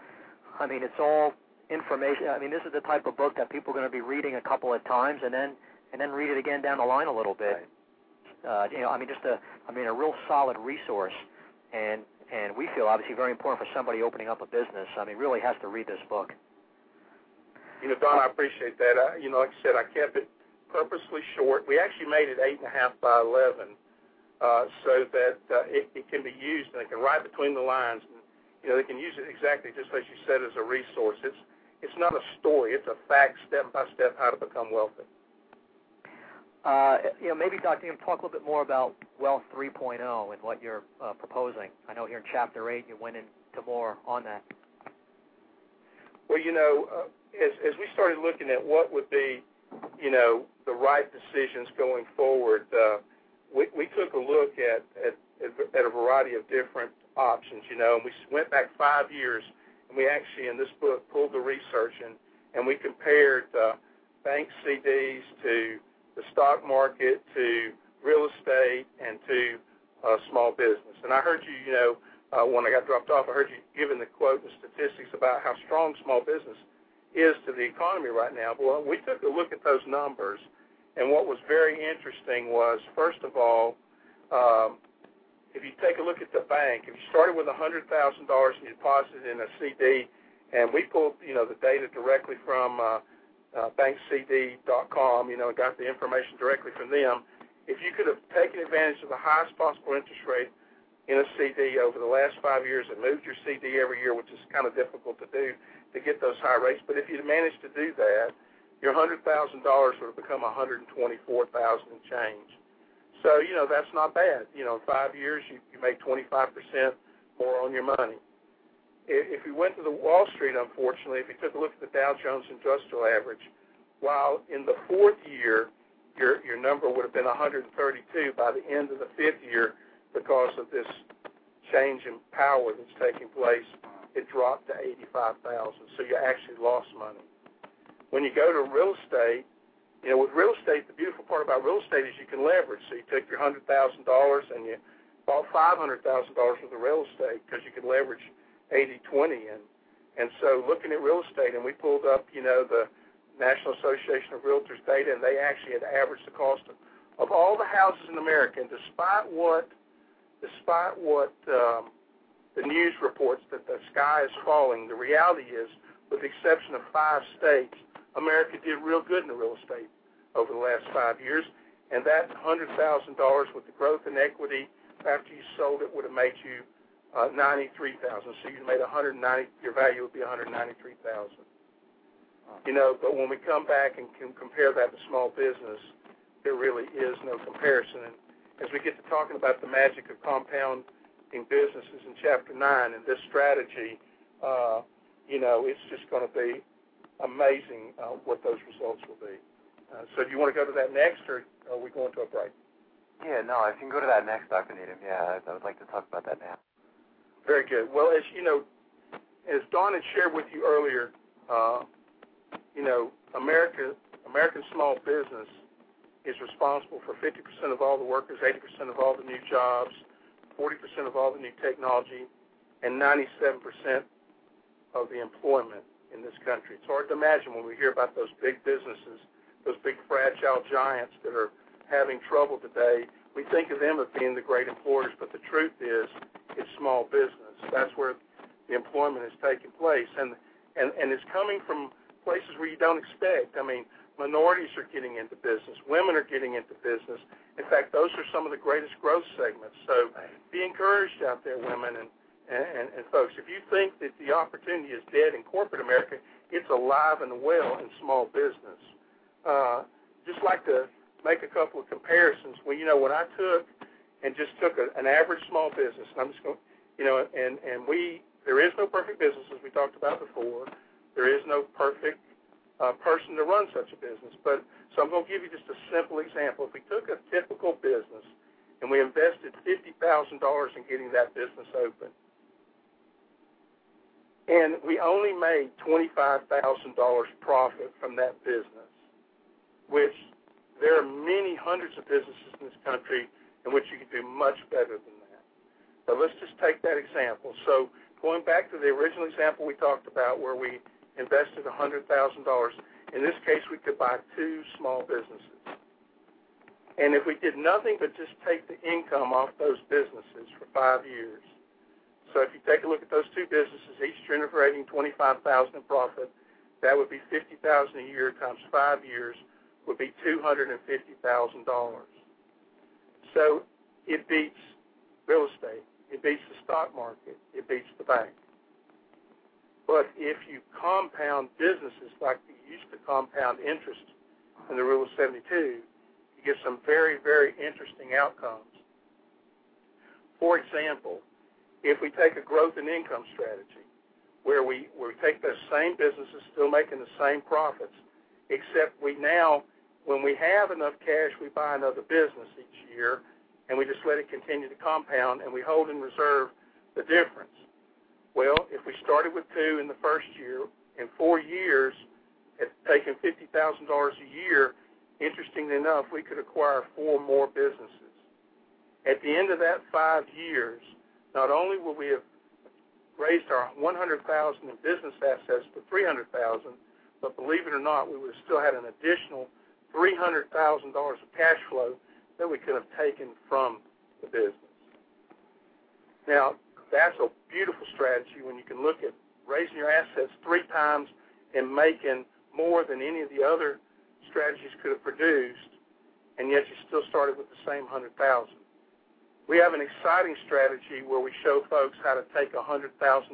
information. This is the type of book that people are going to be reading a couple of times and then read it again down the line a little bit. Right. A real solid resource, and we feel obviously very important for somebody opening up a business. Really has to read this book. Don, I appreciate that. Like I said, I kept it purposely short. We actually made it 8.5 by 11, so that it can be used and they can write between the lines. And, they can use it exactly just as you said as a resource. It's not a story. It's a fact, step by step, how to become wealthy. Maybe Dr. Needham, talk a little bit more about Wealth 3.0 and what you're proposing. I know here in Chapter 8 you went into more on that. Well, as we started looking at what would be, the right decisions going forward, we took a look at a variety of different options, and we went back 5 years, and we actually, in this book, pulled the research and we compared bank CDs to the stock market, to real estate, and to small business. And I heard you, when I got dropped off, I heard you giving the quote and statistics about how strong small business is to the economy right now. Well, we took a look at those numbers, and what was very interesting was, first of all, if you take a look at the bank, if you started with $100,000 and you deposited in a CD, and we pulled, the data directly from bankcd.com, and got the information directly from them, if you could have taken advantage of the highest possible interest rate in a CD over the last 5 years and moved your CD every year, which is kind of difficult to do to get those high rates, but if you'd managed to do that, your $100,000 would have become $124,000 and change. So, that's not bad. In 5 years, you make 25% more on your money. If you went to the Wall Street, unfortunately, if you took a look at the Dow Jones Industrial Average, while in the fourth year, your number would have been 132, by the end of the fifth year, because of this change in power that's taking place, it dropped to 85,000. So you actually lost money. When you go to real estate, with real estate, the beautiful part about real estate is you can leverage. So you took your $100,000 and you bought $500,000 worth of real estate because you could leverage 80-20. And so looking at real estate, and we pulled up, the National Association of Realtors data, and they actually had averaged the cost of all the houses in America. And despite what the news reports that the sky is falling, the reality is, with the exception of 5 states, America did real good in the real estate over the last 5 years, and that $100,000 with the growth in equity after you sold it would have made you $93,000. So you made $190. Your value would be $193,000. But when we come back and can compare that to small business, there really is no comparison. And as we get to talking about the magic of compounding businesses in Chapter 9 and this strategy, it's just going to be amazing what those results will be. So do you want to go to that next, or are we going to a break? Yeah, no, if you can go to that next, Dr. Needham, I would like to talk about that now. Very good. Well, as you know, as Dawn had shared with you earlier, American small business is responsible for 50% of all the workers, 80% of all the new jobs, 40% of all the new technology, and 97% of the employment in this country. It's hard to imagine when we hear about those big businesses, those big fragile giants that are having trouble today. We think of them as being the great employers, but the truth is it's small business. That's where the employment is taking place, and it's coming from places where you don't expect. I mean, minorities are getting into business. Women are getting into business. In fact, those are some of the greatest growth segments. So be encouraged out there, women and folks. If you think that the opportunity is dead in corporate America, it's alive and well in small business. Just like to make a couple of comparisons. Well, when I took an average small business, and I'm just going, there is no perfect business, as we talked about before. There is no perfect person to run such a business. So I'm going to give you just a simple example. If we took a typical business and we invested $50,000 in getting that business open, and we only made $25,000 profit from that business, which there are many hundreds of businesses in this country in which you can do much better than that. But let's just take that example. So going back to the original example we talked about where we invested $100,000, in this case we could buy 2 small businesses. And if we did nothing but just take the income off those businesses for 5 years, so if you take a look at those 2 businesses, each generating $25,000 in profit, that would be $50,000 a year times 5 years would be $250,000. So it beats real estate. It beats the stock market. It beats the bank. But if you compound businesses like you used to compound interest in the Rule of 72, you get some very, very interesting outcomes. For example, if we take a growth and income strategy where we take those same businesses still making the same profits, except we now, when we have enough cash, we buy another business each year, and we just let it continue to compound, and we hold in reserve the difference. Well, if we started with 2 in the first year, in 4 years, at taking $50,000 a year, interestingly enough, we could acquire 4 more businesses. At the end of that 5 years, not only will we have raised our $100,000 in business assets to $300,000, but believe it or not, we would have still had an additional $300,000 of cash flow that we could have taken from the business. Now, that's a beautiful strategy when you can look at raising your assets 3 times and making more than any of the other strategies could have produced, and yet you still started with the same $100,000. We have an exciting strategy where we show folks how to take $100,000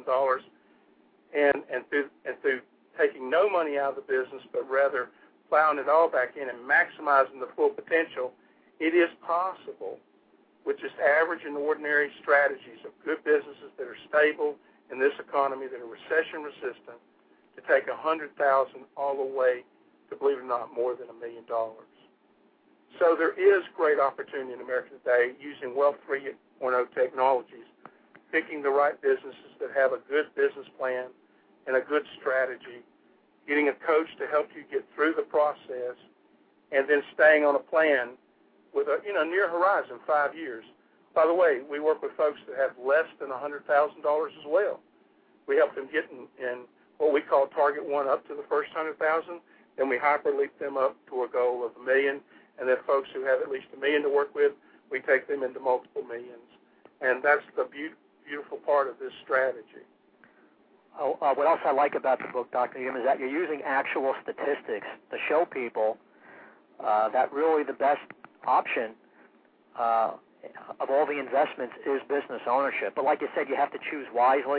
and through taking no money out of the business, but rather plowing it all back in and maximizing the full potential, it is possible with just average and ordinary strategies of good businesses that are stable in this economy, that are recession resistant, to take $100,000 all the way to, believe it or not, more than $1 million. So there is great opportunity in America today using Wealth 3.0 technologies, picking the right businesses that have a good business plan and a good strategy, getting a coach to help you get through the process, and then staying on a plan with a near horizon, 5 years. By the way, we work with folks that have less than $100,000 as well. We help them get in what we call Target 1 up to the first $100,000, then we hyperleap them up to a goal of $1 million, and then folks who have at least $1 million to work with, we take them into multiple millions. And that's the beautiful part of this strategy. What else I like about the book, Dr. Needham, is that you're using actual statistics to show people that really the best option of all the investments is business ownership. But like you said, you have to choose wisely.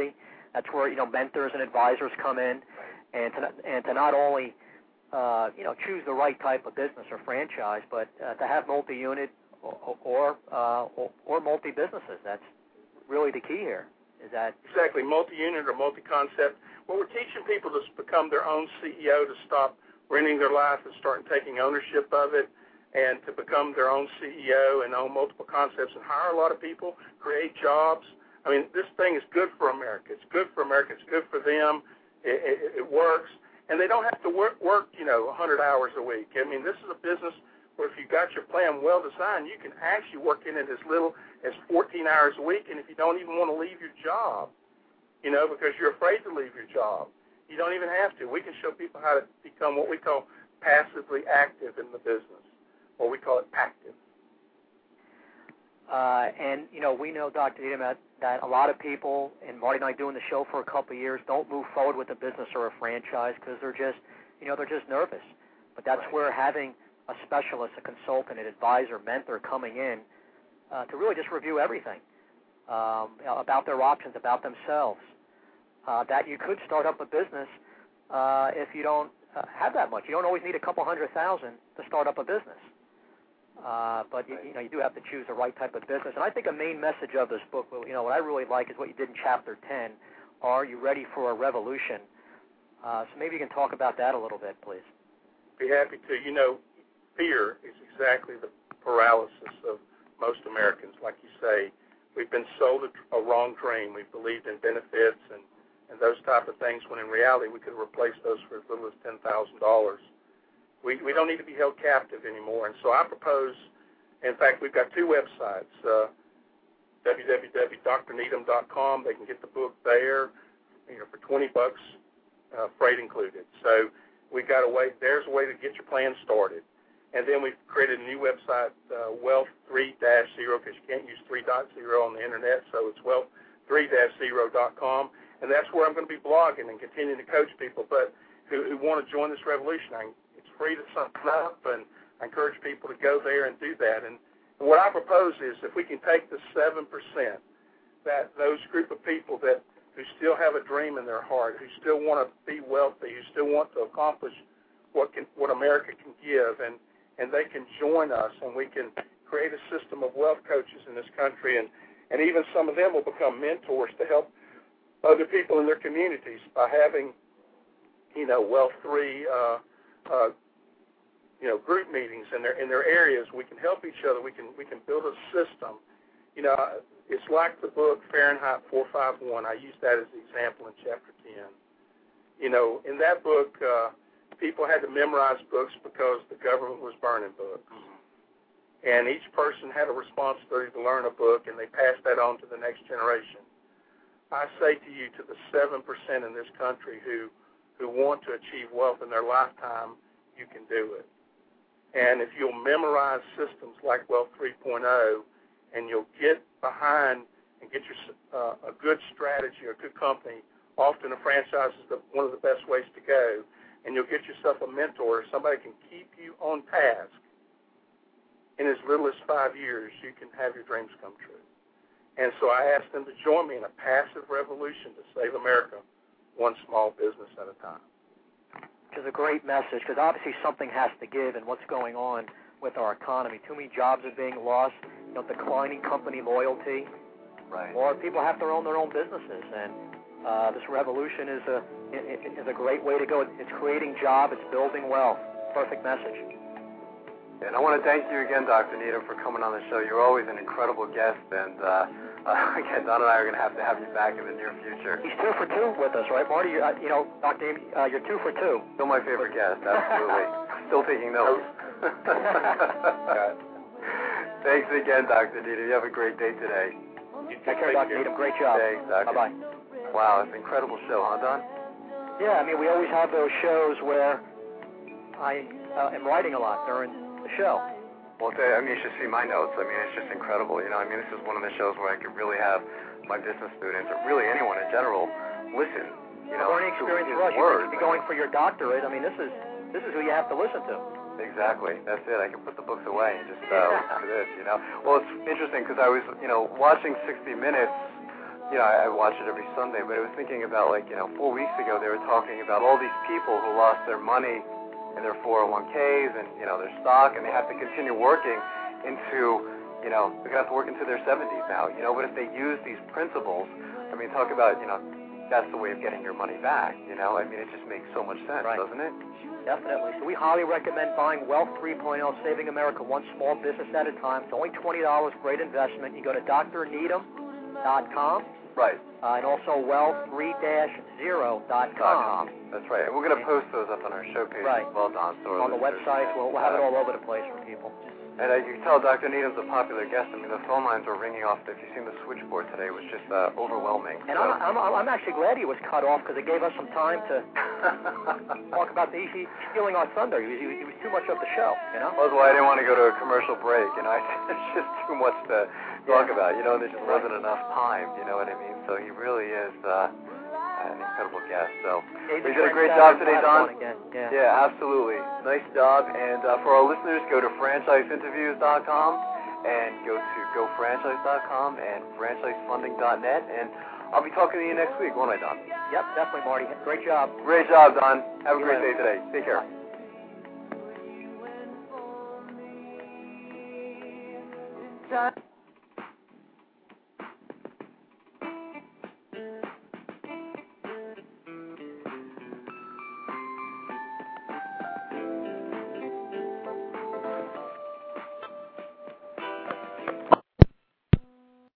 That's where mentors and advisors come in, and to not only choose the right type of business or franchise, but to have multi-unit or multi-businesses. That's really the key here. Is that exactly multi-unit or multi-concept? Well, we're teaching people to become their own CEO, to stop renting their life and start taking ownership of it, and to become their own CEO and own multiple concepts and hire a lot of people, create jobs. I mean, this thing is good for America. It's good for America. It's good for them. It works. And they don't have to work 100 hours a week. I mean, this is a business where if you got your plan well designed, you can actually work in it as little as 14 hours a week. And if you don't even want to leave your job, because you're afraid to leave your job, you don't even have to. We can show people how to become what we call passively active in the business, or we call it active. And we know, Dr. Needham, that a lot of people, and Marty and I doing the show for a couple of years, don't move forward with a business or a franchise because they're just nervous. But that's right. Where having a specialist, a consultant, an advisor, mentor coming in to really just review everything about their options, about themselves, that you could start up a business if you don't have that much. You don't always need a couple $100,000 to start up a business. But you do have to choose the right type of business. And I think a main message of this book, what I really like is what you did in Chapter 10. Are you ready for a revolution? So maybe you can talk about that a little bit, please. Be happy to. Fear is exactly the paralysis of most Americans. Like you say, we've been sold a wrong dream. We've believed in benefits and those type of things, when in reality we could replace those for as little as $10,000. We don't need to be held captive anymore. And so I propose, in fact, we've got two websites, www.drneedham.com. They can get the book there, for $20, freight included. So we got there's a way to get your plan started. And then we've created a new website, Wealth 3-0, because you can't use 3.0 on the internet, so it's wealth3-0.com. And that's where I'm going to be blogging and continuing to coach people, but who want to join this revolution. It's free to sign up, and I encourage people to go there and do that. And what I propose is if we can take the 7%, that those group of people who still have a dream in their heart, who still want to be wealthy, who still want to accomplish what America can give, and they can join us, and we can create a system of wealth coaches in this country, and even some of them will become mentors to help other people in their communities by having, Wealth 3, group meetings in their areas. We can help each other. We can build a system. It's like the book Fahrenheit 451. I use that as the example in Chapter 10. In that book, people had to memorize books because the government was burning books. And each person had a responsibility to learn a book, and they passed that on to the next generation. I say to you, to the 7% in this country who want to achieve wealth in their lifetime, you can do it. And if you'll memorize systems like Wealth 3.0, and you'll get behind and get a good strategy or a good company, often a franchise is one of the best ways to go, and you'll get yourself a mentor, somebody can keep you on task. In as little as 5 years, you can have your dreams come true. And so I asked them to join me in a passive revolution to save America, one small business at a time. Which is a great message, because obviously something has to give in what's going on with our economy. Too many jobs are being lost, declining company loyalty. Right. Or people have to own their own businesses, and this revolution is a great way to go. It's creating jobs, it's building wealth. Perfect message. And I want to thank you again, Dr. Needham, for coming on the show. You're always an incredible guest, and again, Don and I are going to have you back in the near future. He's 2 for 2 with us, right, Marty? Dr. Needham, you're 2 for 2. Still my favorite guest, absolutely. Still taking notes. Thanks again, Dr. Needham. You have a great day today. Take care, Dr. Needham. Great job. Thanks, Doctor. Bye-bye. Wow, it's an incredible show, huh, Don? Yeah, we always have those shows where I am writing a lot during the show. Well, you should see my notes. It's just incredible. This is one of the shows where I could really have my business students, or really anyone in general, listen. Learning experience for us. You should be going for your doctorate. This is who you have to listen to. Exactly. That's it. I can put the books away and just listen to this. Well, it's interesting because I was, watching 60 Minutes I watch it every Sunday, but I was thinking about 4 weeks ago they were talking about all these people who lost their money in their 401ks and, their stock, and they have to continue working into, they're going to have to work into their 70s now, but if they use these principles, talk about, that's the way of getting your money back, it just makes so much sense, right. Doesn't it? Definitely. So we highly recommend buying Wealth 3.0, Saving America one small business at a time. It's only $20, great investment. You go to drneedham.com. Right. And also wealth3-0.com. That's right. And we're going to post those up on our show page as well, Don. So on the website. We'll have it all over the place for people. And you can tell Dr. Needham's a popular guest. The phone lines were ringing off. If you've seen the switchboard today, it was just overwhelming. And so. I'm actually glad he was cut off because it gave us some time to talk about he's stealing our thunder. He was too much of the show, That's why I didn't want to go to a commercial break. It's just too much to talk about. There just wasn't enough time. You know what I mean? So he really is an incredible guest. So you did a great job today, Don. Yeah, absolutely. Nice job. And for our listeners, go to franchiseinterviews.com and go to gofranchise.com and franchisefunding.net. And I'll be talking to you next week, won't I, Don? Yep, definitely, Marty. Great job. Great job, Don. Have a great day today. Take care. Bye.